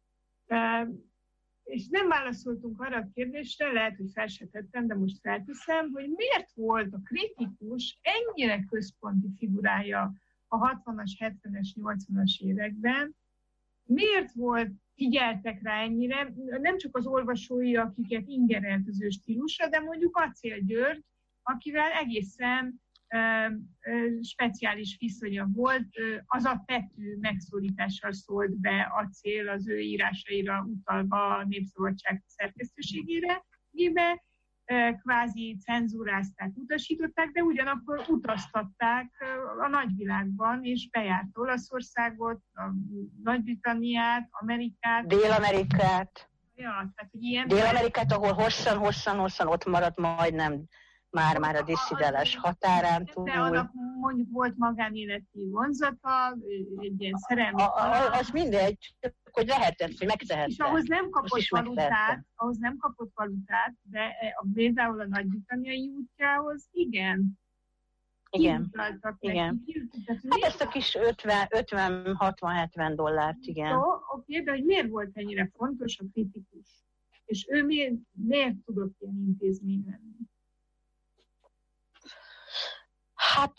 És nem válaszoltunk arra a kérdésre, lehet, hogy fel se tettem, de most felteszem, hogy miért volt a kritikus ennyire központi figurája a 60-as, 70-es, 80-as években, miért figyeltek rá ennyire, nem csak az olvasói, akiket ingerelt az ő stílusa, de mondjuk Acél György, akivel egészen speciális viszonya volt, az a tetű megszólítással szólt be Acél az ő írásaira utalva a Népszabadság szerkesztőségére, kvázi cenzúrázták, utasították, de ugyanakkor utaztatták a nagyvilágban, és bejárt Olaszországot, a Nagy-Britanniát, Amerikát. Dél-Amerikát. Ja, tehát, hogy ilyen Dél-Amerikát, ahol hosszan ott maradt majdnem már a disszidálás határán túl. De annak mondjuk volt magánéleti vonzata, egy ilyen szerelmi... Az mindegy, hogy lehetett, hogy megtehette. És ahhoz nem kapott valutát, de például a Nagy-Britanniai útjához igen. Igen. Hát ezt a kis 50-60-70 dollárt, igen. Oké, de hogy miért volt ennyire fontos a kritikus? És ő miért tudott ilyen intézmény lenni? Hát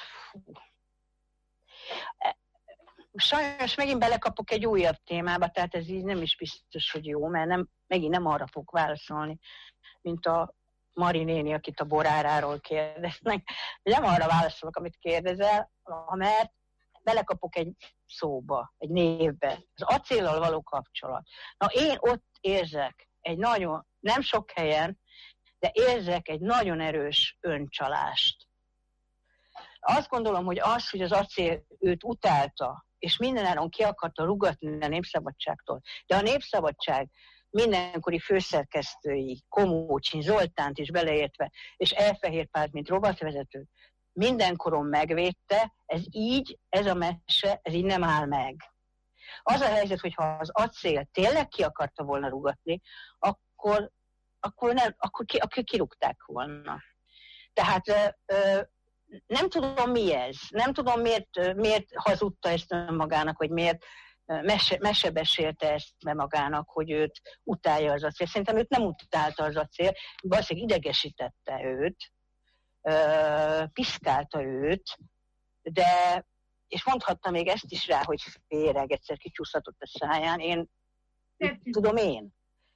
sajnos megint belekapok egy újabb témába, tehát ez így nem is biztos, hogy jó, mert megint nem arra fog válaszolni, mint a Mari néni, akit a boráráról kérdeznek. Nem arra válaszolok, amit kérdezel, mert belekapok egy szóba, egy névbe. Az acéllal való kapcsolat. Na én ott érzek egy nagyon, nem sok helyen, de érzek egy nagyon erős öncsalást. Azt gondolom, hogy hogy az acél őt utálta, és mindenáron ki akarta rúgatni a Népszabadságtól. De a Népszabadság mindenkori főszerkesztői, Komócsin Zoltánt is beleértve, és Elfehérpált, mint rovatvezető, mindenkoron megvédte, ez a mese, ez így nem áll meg. Az a helyzet, hogy ha az acél tényleg ki akarta volna rúgatni, akkor kirúgták volna. Tehát nem tudom mi ez, nem tudom miért hazudta ezt önmagának, vagy miért mesebesélte ezt be magának, hogy őt utálja az acél. Szerintem őt nem utálta az acél, valószínűleg idegesítette őt, piszkálta őt, de, és mondhatta még ezt is rá, hogy féreg, egyszer kicsúszhatott a száján, tudom én.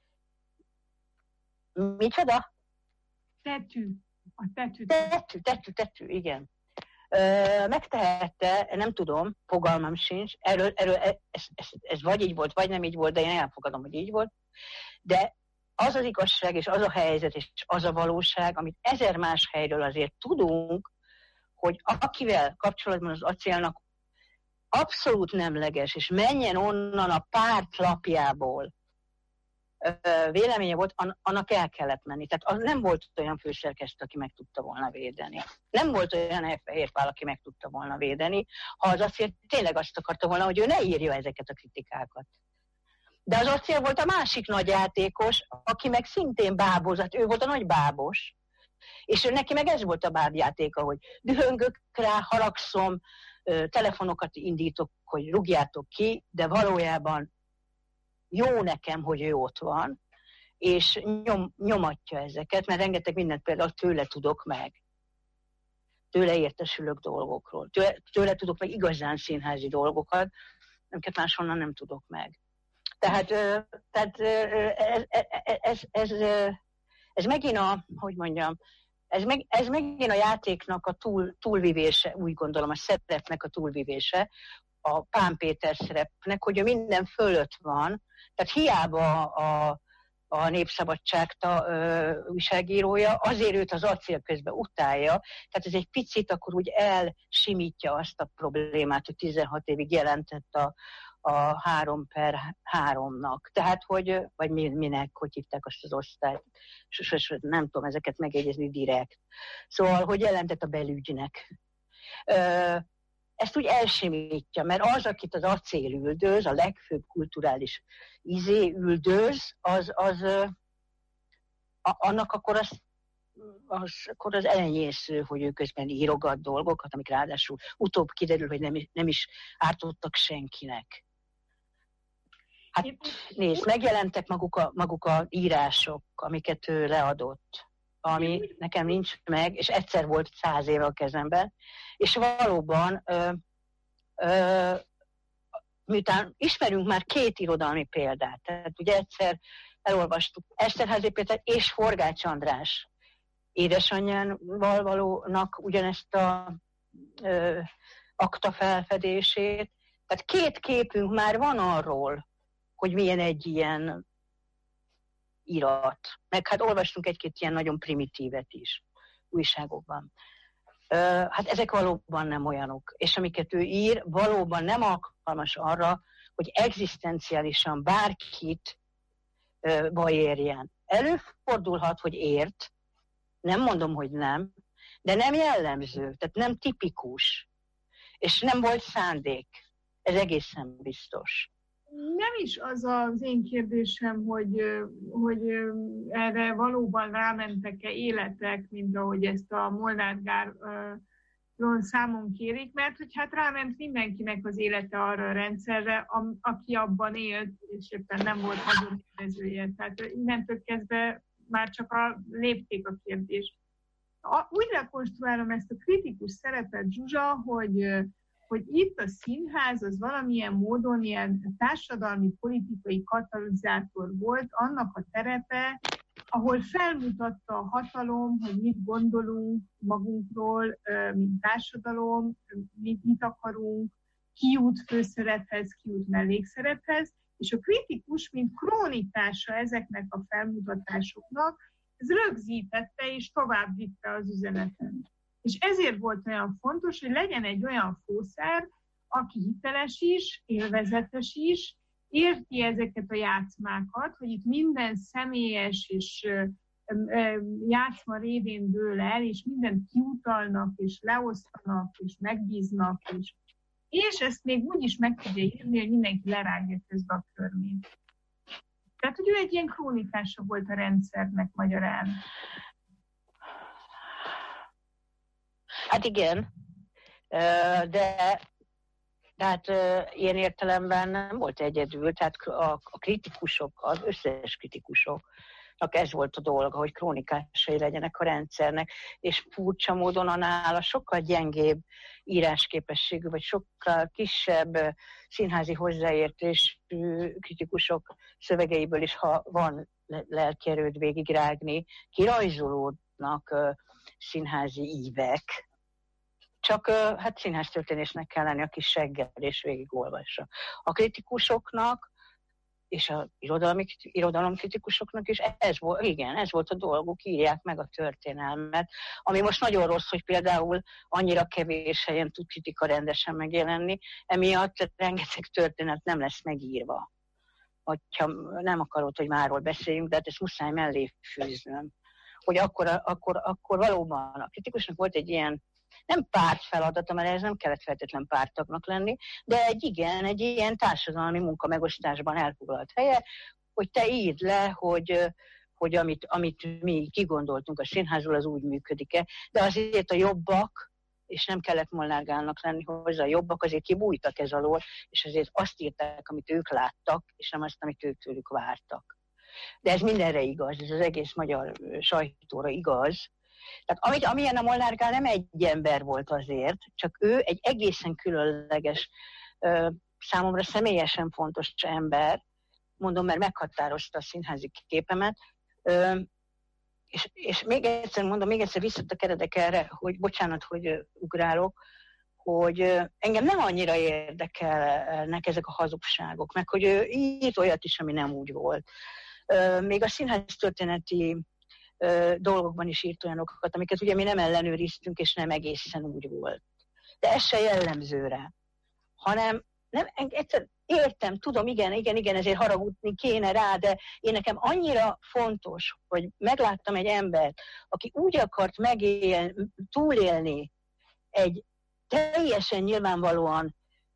Micsoda? Tetű, igen. Megtehette, nem tudom, fogalmam sincs, erről ez vagy így volt, vagy nem így volt, de én elfogadom, hogy így volt, de az az igazság, és az a helyzet, és az a valóság, amit 1000 más helyről azért tudunk, hogy akivel kapcsolatban az acélnak abszolút nemleges, és menjen onnan a párt lapjából véleménye volt, annak el kellett menni. Tehát az nem volt olyan főszerkesztő, aki meg tudta volna védeni. Nem volt olyan Elfehérpál, aki meg tudta volna védeni, ha az acél tényleg azt akarta volna, hogy ő ne írja ezeket a kritikákat. De az acél volt a másik nagy játékos, aki meg szintén bábozott, ő volt a nagy bábos. És neki meg ez volt a bábjátéka, hogy dühöngök rá, haragszom, telefonokat indítok, hogy rúgjátok ki, de valójában jó nekem, hogy ő ott van, és nyomatja ezeket, mert rengeteg mindent például tőle tudok meg. Tőle értesülök dolgokról. Tőle tudok meg igazán színházi dolgokat, amiket máshonnan nem tudok meg. Tehát ez megint ez megint a játéknak a túlvivése, úgy gondolom, a szerepnek a túlvivése, a Pán Péter szerepnek, hogy ő minden fölött van, tehát hiába a Népszabadság újságírója, azért őt az acél közben utálja, tehát ez egy picit akkor úgy elsimítja azt a problémát, hogy 16 évig jelentett a 3/3-nak. Tehát, vagy minek, hogy hívták azt az osztályt, nem tudom ezeket megjegyezni direkt. Szóval, hogy jelentett a belügynek. Ezt úgy elsimítja, mert az, akit az acél üldöz, a legfőbb kulturális üldöz, annak akkor az elenyésző, hogy ő közben írogat dolgokat, amik ráadásul utóbb kiderül, hogy nem is ártottak senkinek. Hát nézd, megjelentek maguk a írások, amiket ő leadott, ami nekem nincs meg, és egyszer volt 100 éve a kezemben, és valóban miután ismerünk már 2 irodalmi példát, tehát ugye egyszer elolvastuk Eszterházy Péter és Forgács András édesanyjával valónak ugyanezt a akta felfedését, tehát 2 képünk már van arról, hogy milyen egy ilyen irat. Meg hát olvastunk 1-2 ilyen nagyon primitívet is újságokban. Hát ezek valóban nem olyanok. És amiket ő ír, valóban nem alkalmas arra, hogy egzisztenciálisan bárkit baj érjen. Előfordulhat, hogy ért, nem mondom, hogy nem, de nem jellemző, tehát nem tipikus. És nem volt szándék. Ez egészen biztos. Nem is az az én kérdésem, hogy erre valóban rámentek-e életek, mint ahogy ezt a Molnár Gáron számon kérik, mert hogy hát ráment mindenkinek az élete arra a rendszerre, aki abban élt, és éppen nem volt hazonélvezője. Tehát innentől kezdve már csak lépték a kérdést. Úgy rekonstruálom ezt a kritikus szerepet, Zsuzsa, hogy itt a színház az valamilyen módon ilyen társadalmi, politikai katalizátor volt, annak a terepe, ahol felmutatta a hatalom, hogy mit gondolunk magunkról, mint társadalom, mit akarunk, ki jut főszerephez, ki jut mellékszerephez, és a kritikus, mint krónikása ezeknek a felmutatásoknak, ez rögzítette és tovább vitte az üzenetet. És ezért volt olyan fontos, hogy legyen egy olyan fószer, aki hiteles is, élvezetes is, érti ezeket a játszmákat, hogy itt minden személyes és játszma révén dől el, és mindent kiutalnak, és leosztanak, és megbíznak, és ezt még úgy is meg tudja írni, hogy mindenki lerágja közben a körmét. Tehát, hogy ő egy ilyen krónikása volt a rendszernek magyarán. Hát igen, de tehát ilyen értelemben nem volt egyedül, tehát a kritikusok, az összes kritikusoknak ez volt a dolga, hogy krónikásai legyenek a rendszernek, és furcsa módon a nála sokkal gyengébb írásképességű, vagy sokkal kisebb színházi hozzáértésű kritikusok szövegeiből is, ha van lelkierőd végigrágni, kirajzolódnak színházi ívek. Csak hát színháztörténésznek kell lenni, aki seggel és végigolvassa. A kritikusoknak és az irodalomkritikusoknak is ez volt a dolguk, írják meg a történelmet, ami most nagyon rossz, hogy például annyira kevés helyen tud kritika rendesen megjelenni, emiatt rengeteg történet nem lesz megírva. Hogyha nem akarod, hogy márról beszéljünk, de hát ezt muszáj mellé fűznöm. Hogy akkor valóban a kritikusnak volt egy ilyen, nem pártfeladata, mert ez nem kellett feltétlen párttagnak lenni, de egy ilyen társadalmi munkamegosztásban elfoglalt helye, hogy te írd le, hogy amit mi kigondoltunk a színházról, az úgy működik-e. De azért a jobbak, és nem kellett Molnár Gálnak lenni hozzá, a jobbak azért kibújtak ez alól, és azért azt írták, amit ők láttak, és nem azt, amit ők tőlük vártak. De ez mindenre igaz, ez az egész magyar sajtóra igaz. Tehát amilyen a Molnár Gál nem egy ember volt azért, csak ő egy egészen különleges, számomra személyesen fontos ember, mondom, mert meghatározta a színházi képemet, és még egyszer visszatekeredek erre, hogy bocsánat, hogy ugrálok, hogy engem nem annyira érdekelnek ezek a hazugságok, meg hogy ő írt olyat is, ami nem úgy volt. Még a színház történeti dolgokban is írt olyanokat, amiket ugye mi nem ellenőriztünk, és nem egészen úgy volt. De ez se jellemző rá. Hanem nem, egyszer értem, tudom, igen, ezért haragudni kéne rá, de én nekem annyira fontos, hogy megláttam egy embert, aki úgy akart túlélni egy teljesen nyilvánvalóan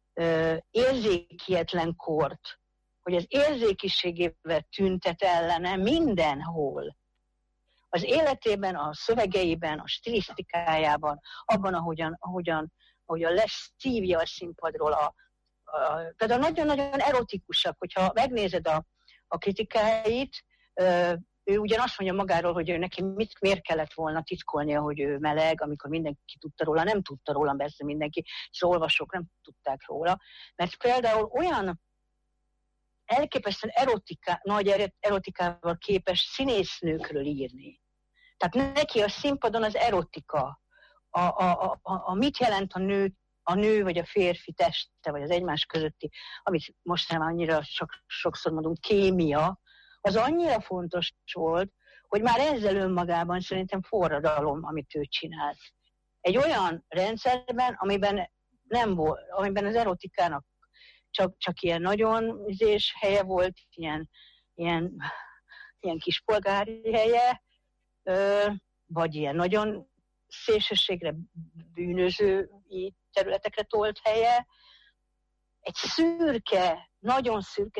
érzékietlen kort, hogy az érzékiségével tüntet ellene mindenhol. Az életében, a szövegeiben, a stilisztikájában, abban, ahogyan leszívja a színpadról. Például nagyon-nagyon erotikusak, hogyha megnézed a kritikáit, ő ugyan azt mondja magáról, hogy ő neki miért kellett volna titkolnia, hogy ő meleg, amikor mindenki tudta róla, nem tudta róla persze mindenki, és az olvasók nem tudták róla, mert például olyan elképesztően nagy erotikával képes színésznőkről írni. Tehát neki a színpadon az erotika, mit jelent a nő vagy a férfi teste, vagy az egymás közötti, amit most nem annyira sokszor mondunk, kémia, az annyira fontos volt, hogy már ezzel önmagában szerintem forradalom, amit ő csinált. Egy olyan rendszerben, amiben az erotikának csak ilyen nagyon helye volt, ilyen kispolgári helye, vagy ilyen nagyon szélsőségre bűnözői területekre tolt helye. Egy szürke, nagyon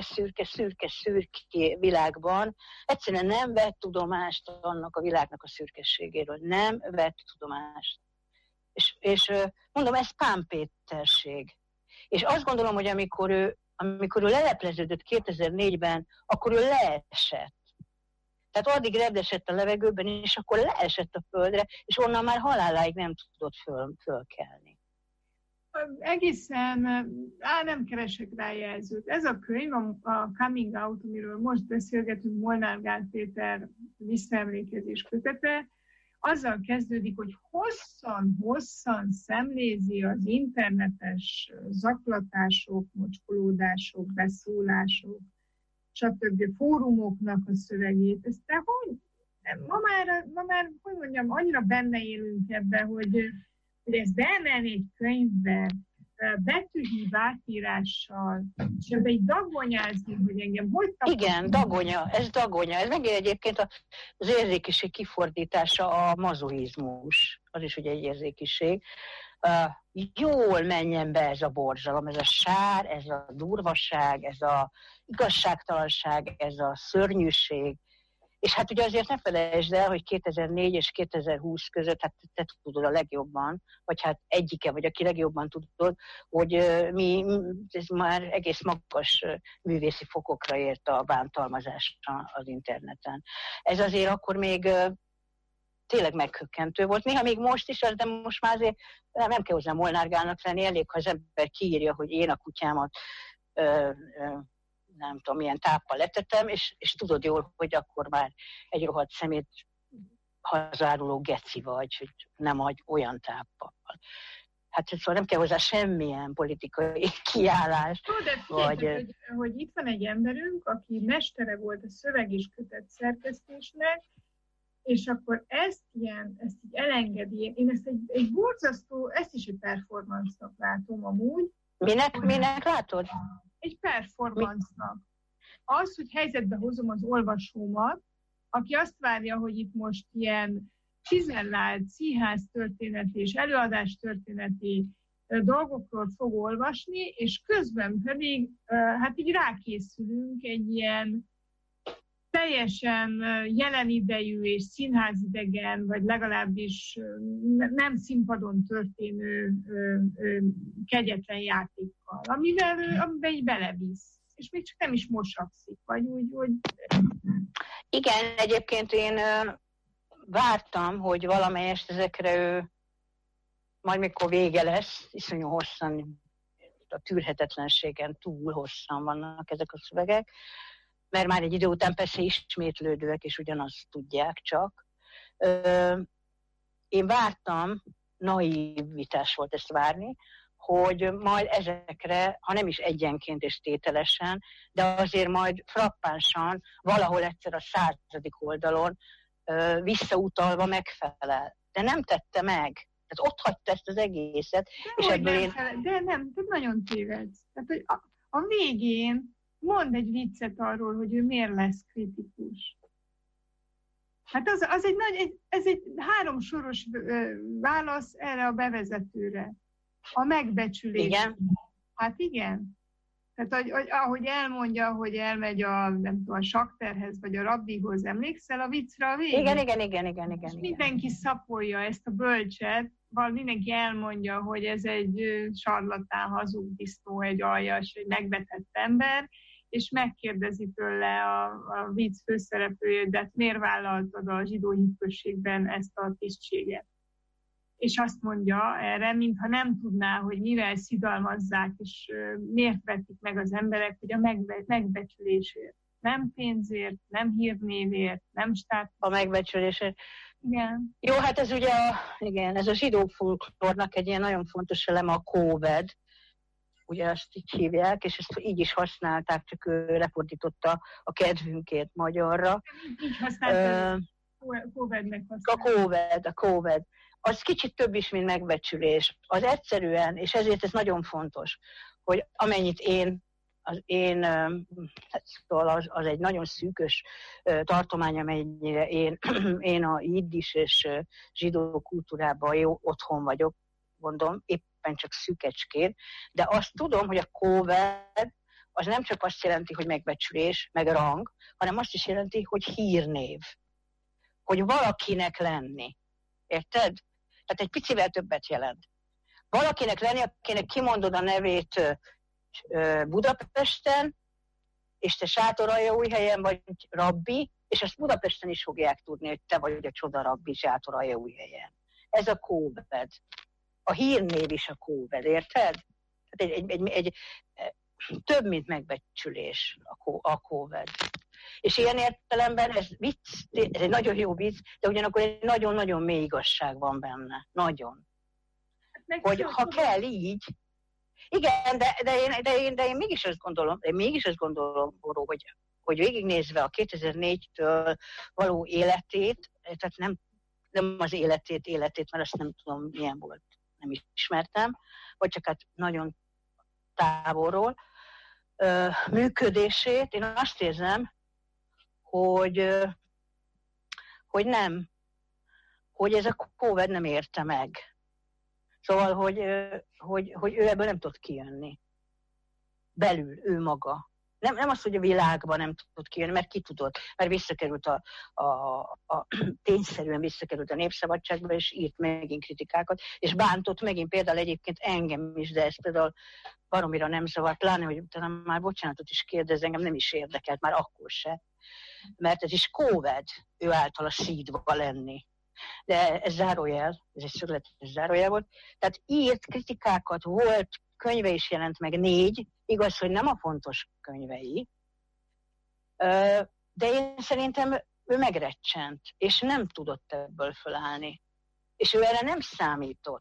szürke világban egyszerűen nem vett tudomást annak a világnak a szürkességéről. Nem vett tudomást. És mondom, ez pámpéterség. És azt gondolom, hogy amikor ő lelepleződött 2004-ben, akkor ő leesett. Tehát addig repdesett a levegőben, és akkor leesett a földre, és onnan már haláláig nem tudott fölkelni. Egészen, nem keresek rá jelzőt. Ez a könyv, a Coming Out, amiről most beszélgetünk, Molnár Gál Péter visszaemlékezés kötete, azzal kezdődik, hogy hosszan szemlézi az internetes zaklatások, mocskolódások, beszólások, stb. Fórumoknak a szövegét. Ez te hogy? Ma már, hogy mondjam, annyira benne élünk ebben, hogy ezt beemelni egy könyvbe, betűhív átírással, és ebbe így dagonyázni, hogy engem hogy tapasztal. Igen, dagonya. Ez megint egyébként az érzékiség kifordítása, a mazochizmus. Az is ugye egy érzékiség. Jól menjen be ez a borzalom, ez a sár, ez a durvaság, ez a igazságtalanság, ez a szörnyűség. És hát ugye azért ne felejtsd el, hogy 2004 és 2020 között, hát te tudod a legjobban, vagy hát egyike vagy, aki legjobban tudod, hogy ez már egész magas művészi fokokra ért a bántalmazás az interneten. Ez azért akkor még tényleg meghökkentő volt. Néha még most is, de most már azért nem kell hozzá Molnár Gálnak lenni, elég, ha az ember kiírja, hogy én a kutyámat nem tudom, milyen táppal letettem, és tudod jól, hogy akkor már egy rohadt szemét hazáruló geci vagy, hogy nem adj olyan táppal. Hát szóval nem kell hozzá semmilyen politikai kiállás. Hogy itt van egy emberünk, aki mestere volt a szöveg és kötet szerkesztésnek, és akkor ezt így elengedi. Én ezt egy borzasztó, ezt is egy performance-nak látom amúgy. Minek látod? Egy performance-nak. Az, hogy helyzetbe hozom az olvasómat, aki azt várja, hogy itt most ilyen cizellált színház történeti és előadás történeti dolgokról fog olvasni, és közben pedig hát így rákészülünk egy ilyen teljesen jelen idejű és színházidegen, vagy legalábbis nem színpadon történő kegyetlen játékkal, amiben így belevisz. És még csak nem is mosakszik, vagy úgy, hogy... Igen, egyébként én vártam, hogy valamelyest ezekre ő majd mikor vége lesz, iszonyú hosszan, a tűrhetetlenségen túl hosszan vannak ezek a szövegek, mert már egy idő után persze ismétlődőek, és ugyanazt tudják csak. Én vártam, naivitás volt ezt várni, hogy majd ezekre, ha nem is egyenként és tételesen, de azért majd frappánsan, valahol egyszer a 100. oldalon visszautalva megfelel. De nem tette meg. Tehát ott hagyta ezt az egészet. És ebből de nagyon tévedsz. Tehát, hogy a végén mond egy viccet arról, hogy ő miért lesz kritikus. Hát ez egy 3 soros válasz erre a bevezetőre. A megbecsülés. Igen? Hát igen. Tehát ahogy elmondja, hogy elmegy a sakterhez, vagy a rabbihoz, emlékszel a viccre a végén? Igen. És mindenki szapolja ezt a bölcset, mindenki elmondja, hogy ez egy sarlatán, hazug, disznó, egy aljas, egy megvetett ember, és megkérdezi tőle a vicc főszereplője, de miért vállaltad a zsidó hitközségben ezt a tisztséget? És azt mondja erre, mintha nem tudná, hogy mivel szidalmazzák, és miért vetik meg az emberek, hogy a megbecsülésért. Nem pénzért, nem hírnévért, nem státusz. A megbecsülésért. Igen. Jó, hát ez ugye ez a zsidó folklórnak egy ilyen nagyon fontos eleme a kóved, ugye ezt így hívják, és ezt így is használták, csak ő lefordította a kedvünkért magyarra. Így használták, kóvednek használták. A kóved. Az kicsit több is, mint megbecsülés. Az egyszerűen, és ezért ez nagyon fontos, hogy amennyit az egy nagyon szűkös tartomány, amennyire én a jiddis és zsidó kultúrában jó otthon vagyok, mondom, éppen csak szűkecskén, de azt tudom, hogy a kóved az nem csak azt jelenti, hogy megbecsülés, meg rang, hanem azt is jelenti, hogy hírnév. Hogy valakinek lenni. Érted? Tehát egy picivel többet jelent. Valakinek lenni, akinek kimondod a nevét Budapesten, és te Sátoraljaújhelyen vagy rabbi, És ezt Budapesten is fogják tudni, hogy te vagy a csodarabbi zsátor Ajaújhelyen. Ez a COVID. A hírnév is a COVID, érted? Egy több, mint megbecsülés a COVID. És ilyen értelemben ez vicc, ez egy nagyon jó vicc, de ugyanakkor egy nagyon-nagyon mély igazság van benne. Nagyon. Hogy ha kell így, igen, de én mégis azt gondolom, hogy végignézve a 2004-től való életét, tehát nem az életét, mert azt nem tudom milyen volt, nem ismertem, vagy csak hát nagyon távolról, működését, én azt érzem, hogy nem, hogy ez a COVID nem érte meg. Szóval, hogy ő ebből nem tud kijönni. Belül, ő maga. Nem az, hogy a világban nem tud kijönni, mert ki tudott, mert visszakerült tényszerűen visszakerült a Népszabadságba, és írt megint kritikákat, és bántott megint például egyébként engem is, de ez például baromira nem zavart, pláne, hogy utána már bocsánatot is kérdez, engem nem is érdekelt, már akkor se. Mert ez is COVID, ő által a szídba lenni. De ez zárójel, ez egy szögletes zárójel volt. Tehát írt kritikákat volt, könyve is jelent meg 4, igaz, hogy nem a fontos könyvei, de én szerintem ő megrecsent, és nem tudott ebből fölállni. És ő erre nem számított.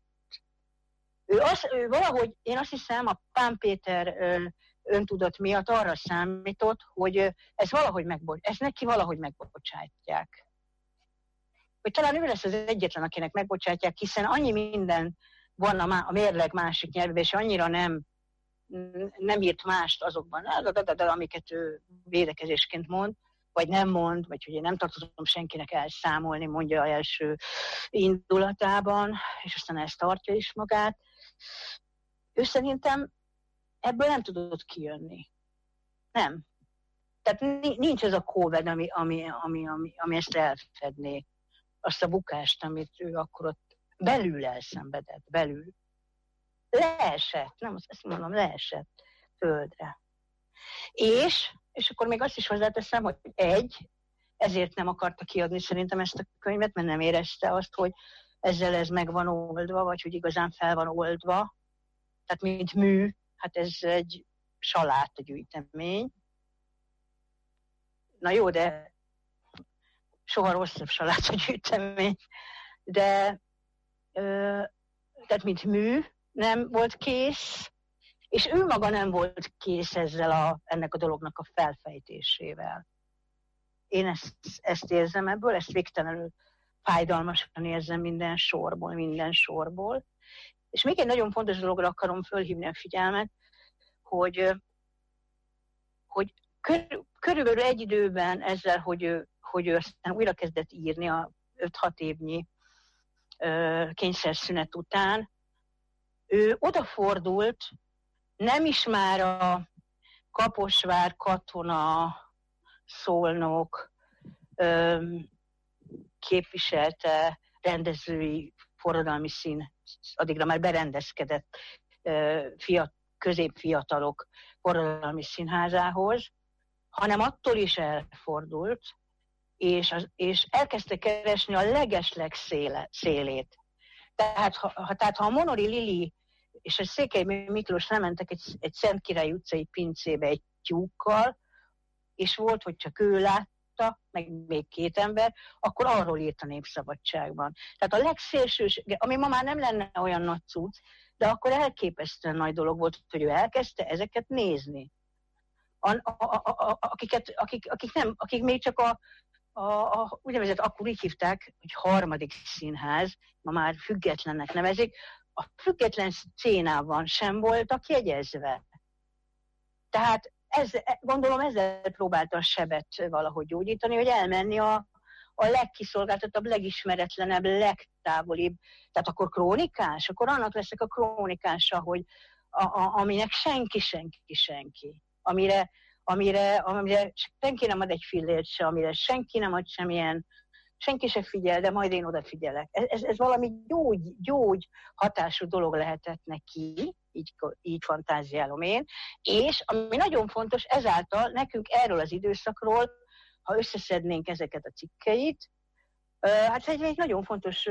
Ő valahogy, én azt hiszem, a Pán Péter öntudat miatt arra számított, hogy ez neki valahogy megbocsátják. Hogy talán ő lesz az egyetlen, akinek megbocsátják, hiszen annyi minden van a mérleg másik nyelvében, és annyira nem írt mást azokban, amiket ő védekezésként mond, vagy nem mond, vagy hogy én nem tartozom senkinek elszámolni, mondja az első indulatában, és aztán ezt tartja is magát. Ő szerintem ebből nem tudott kijönni. Nem. Tehát nincs ez a COVID, ami ezt elfedné. Azt a bukást, amit ő akkor ott belül elszenvedett, belül. Leesett, nem azt mondom, leesett földre. És akkor még azt is hozzáteszem, hogy ezért nem akarta kiadni szerintem ezt a könyvet, mert nem érezte azt, hogy ezzel ez meg van oldva, vagy hogy igazán fel van oldva. Tehát mint mű, hát ez egy salátagyűjtemény. Na jó, de soha rosszabb salátagyűjtemény. De tehát mint mű nem volt kész, és ő maga nem volt kész ennek a dolognak a felfejtésével. Én ezt érzem ebből, ezt végtelenül fájdalmasan érzem minden sorból. És még egy nagyon fontos dologra akarom fölhívni a figyelmet, hogy körülbelül egy időben ezzel, hogy ő aztán újra kezdett írni a 5-6 évnyi kényszerszünet után, ő odafordult, nem is már a Kaposvár katona Szolnok képviselte rendezői forradalmi szín, addigra már berendezkedett középfiatalok forradalmi színházához, hanem attól is elfordult, és elkezdte keresni a legesleg szélét. Tehát ha a Monori Lili és a Székely Miklós lementek egy Szentkirály utcai pincébe egy tyúkkal, és volt, hogy csak ő látta, meg még 2 ember, akkor arról írt a Népszabadságban. Tehát a legszélsőséges, ami ma már nem lenne olyan nagy cucc, de akkor elképesztően nagy dolog volt, hogy ő elkezdte ezeket nézni. Akik még csak úgynevezett, akkor így hívták, hogy harmadik színház, ma már függetlennek nevezik, a független szcénában sem voltak jegyezve. Tehát gondolom ezzel próbálta a sebet valahogy gyógyítani, hogy elmenni a legkiszolgáltatottabb, legismeretlenebb, legtávolibb. Tehát akkor krónikás, akkor annak leszek a krónikása, hogy aminek senki. Amire senki nem ad egy fillért se, amire senki nem ad semmilyen, senki se figyel, de majd én odafigyelek. Ez valami gyógy hatású dolog lehetett neki, így fantáziálom én, és ami nagyon fontos, ezáltal nekünk erről az időszakról ha összeszednénk ezeket a cikkeit, hát egy nagyon fontos,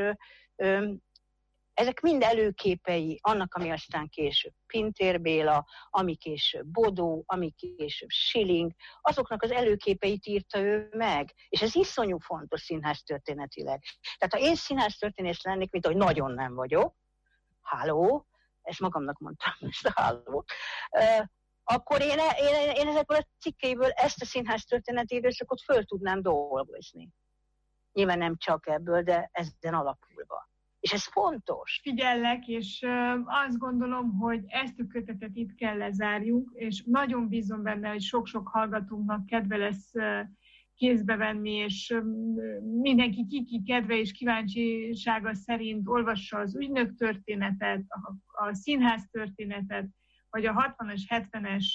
ezek mind előképei annak, ami aztán később Pintér Béla, ami később Bodó, ami később Schilling, azoknak az előképeit írta ő meg. És ez iszonyú fontos színháztörténetileg. Tehát ha én színháztörténész lennék, mint ahogy nagyon nem vagyok, háló, ezt magamnak mondtam, ezt a hálót, akkor én ezekből a cikkeiből ezt a színháztörténeti időszakot föl tudnám dolgozni. Nyilván nem csak ebből, de ezen alapulva. És ez fontos. Figyellek, és azt gondolom, hogy ezt a kötetet itt kell lezárjuk, és nagyon bízom benne, hogy sok-sok hallgatónknak kedve lesz kézbe venni, és mindenki ki kedve és kíváncsisága szerint olvassa az ügynök történetet, a színház történetet, vagy a 60-as, 70-es,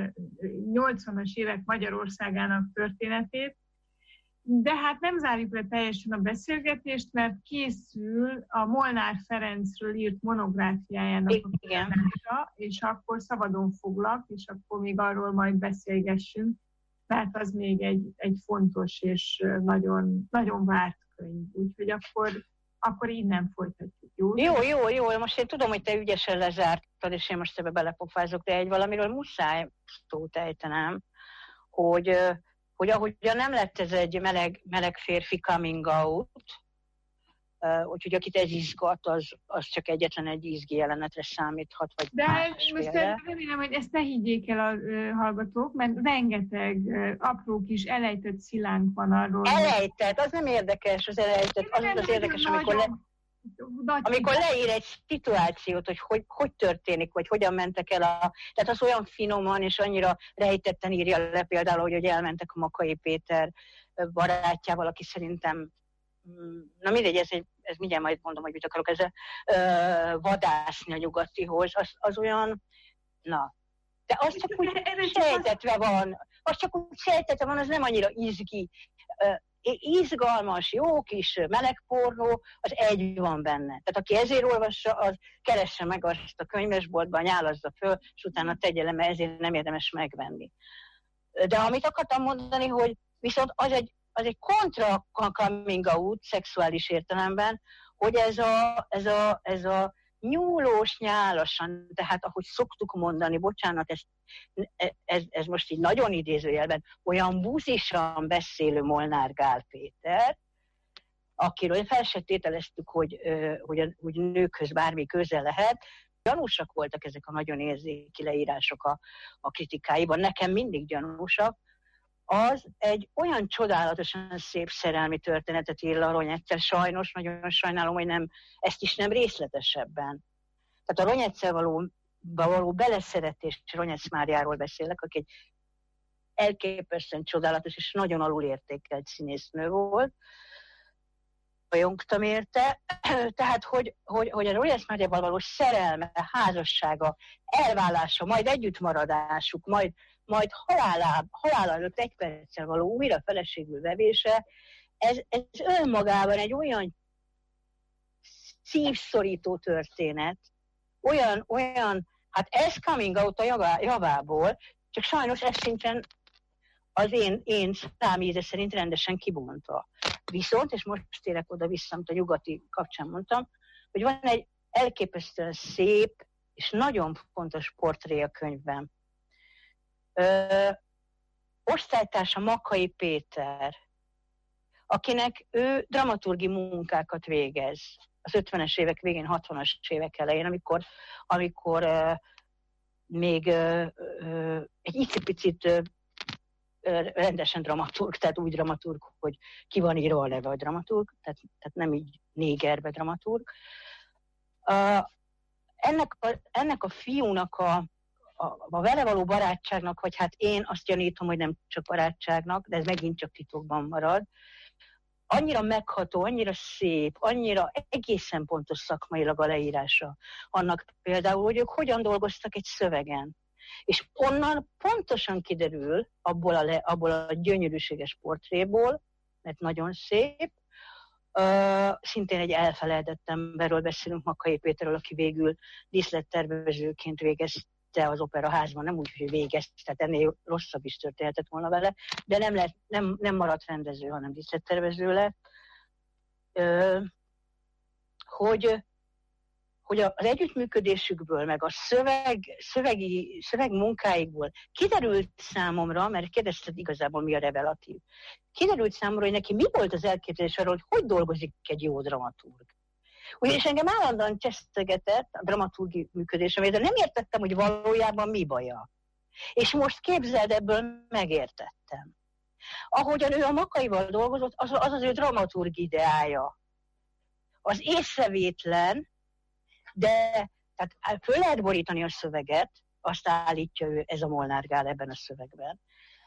80-as évek Magyarországának történetét. De hát nem zárjuk le teljesen a beszélgetést, mert készül a Molnár Ferencről írt monográfiájának a kiadása, és akkor szabadon foglak, és akkor még arról majd beszélgessünk, mert az még egy fontos és nagyon, nagyon várt könyv. Úgyhogy akkor innen folytatjuk, jó? Jó. Most én tudom, hogy te ügyesen lezártad, és én most ebbe belepofázok, de egy valamiről muszáj szót ejtenem, hogy ahogyan nem lett ez egy meleg férfi coming out, úgyhogy akit ez izgat, az csak egyetlen egy izgi jelenetre számíthat, vagy másfélre. De most remélem, hogy ezt ne higgyék el a hallgatók, mert rengeteg apró kis elejtett szilánk van arról. Elejtett, az nem érdekes, az elejtett, az érdekes, amikor leír egy szituációt, hogy történik, vagy hogyan mentek el tehát az olyan finoman és annyira rejtetten írja le például, hogy elmentek a Makay Péter barátjával, aki szerintem, na mindegy, ez mindjárt majd mondom, hogy mit akarok ezzel vadászni a nyugatihoz, az olyan, na. De az csak úgy sejtetve van, az nem annyira izgi. Izgalmas, jó kis melegpornó, az egy van benne. Tehát aki ezért olvassa, az keresse meg azt a könyvesboltban, nyálazza föl, és utána tegye le, mert ezért nem érdemes megvenni. De amit akartam mondani, hogy viszont az egy kontra coming out szexuális értelemben, hogy ez a nyúlós, nyálasan, tehát ahogy szoktuk mondani, bocsánat, ez most így nagyon idézőjelben, olyan buzisan beszélő Molnár Gál Péter, akiről fel se tételeztük, hogy nőkhöz bármi köze lehet. Gyanúsak voltak ezek a nagyon érzéki leírások a kritikáiban, nekem mindig gyanúsak. Az egy olyan csodálatosan szép szerelmi történetet ír a Ronyettszel, sajnos, nagyon sajnálom, hogy ezt is nem részletesebben. Tehát a Ronyettszel való beleszeretés, Ronyetts Máriáról beszélek, aki egy elképesztően csodálatos és nagyon alulértékelt színésznő volt, rajongtam érte, tehát hogy a Ronyetts Máriával való szerelme, házassága, elválása, majd együttmaradásuk, majd halál előtt egy perccel való újra feleségül vevése, ez önmagában egy olyan szívszorító történet, olyan, hát ez coming out a javából, csak sajnos ez szinten az én számíze szerint rendesen kibontva. Viszont, és most térek oda-vissza, amit a nyugati kapcsán mondtam, hogy van egy elképesztően szép és nagyon fontos portré a könyvben. Osztálytársa Makay Péter, akinek ő dramaturgi munkákat végez az 50-es évek végén, 60-as évek elején, amikor még egy icipicit rendesen dramaturg, tehát úgy dramaturg, hogy ki van írva a neve a dramaturg, tehát nem így négerbe dramaturg. Ennek a fiúnak a vele való barátságnak, vagy hát én azt gyanítom, hogy nem csak barátságnak, de ez megint csak titokban marad, annyira megható, annyira szép, annyira egészen pontos szakmailag a leírása annak például, hogy ők hogyan dolgoztak egy szövegen. És onnan pontosan kiderül abból a gyönyörűséges portréból, mert nagyon szép, szintén egy elfeledett emberről beszélünk, Makay Péterről, aki végül díszlettervezőként elvitte az operaházban, nem úgy, hogy végezte, tehát ennél rosszabb is történhetett volna vele, de nem maradt rendező, hanem díszlettervező lett, hogy az együttműködésükből, meg a szövegmunkáikból kiderült számomra, mert kérdezted igazából mi a revelatív, kiderült számomra, hogy neki mi volt az elképzelés arról, hogy dolgozik egy jó dramaturg. Ugyanis engem állandóan csesztegetett a dramaturgi működésem, de nem értettem, hogy valójában mi baja. És most képzeld, ebből megértettem. Ahogyan ő a Makaival dolgozott, az ő dramaturg ideája. Az észrevétlen, de tehát föl lehet borítani a szöveget, azt állítja ő, ez a Molnár Gál ebben a szövegben.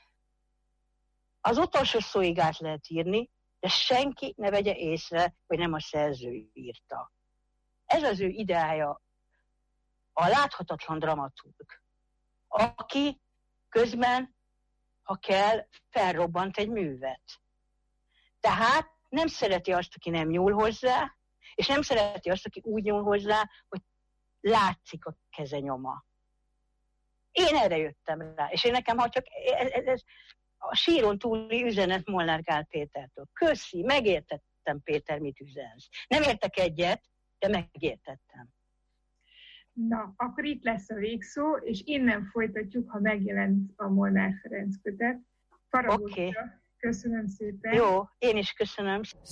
Az utolsó szóig át lehet írni, de senki ne vegye észre, hogy nem a szerző írta. Ez az ő ideája, a láthatatlan dramaturg, aki közben, ha kell, felrobbant egy művet. Tehát nem szereti azt, aki nem nyúl hozzá, és nem szereti azt, aki úgy nyúl hozzá, hogy látszik a kezenyoma. Én erre jöttem rá, és én nekem, ha csak ez a síron túli üzenet Molnár Gál Pétertől. Köszi, megértettem, Péter, mit üzensz. Nem értek egyet, de megértettem. Na, akkor itt lesz a végszó, és innen folytatjuk, ha megjelent a Molnár Ferenc kötet. Faragó Zsuzsa, köszönöm szépen. Jó, én is köszönöm.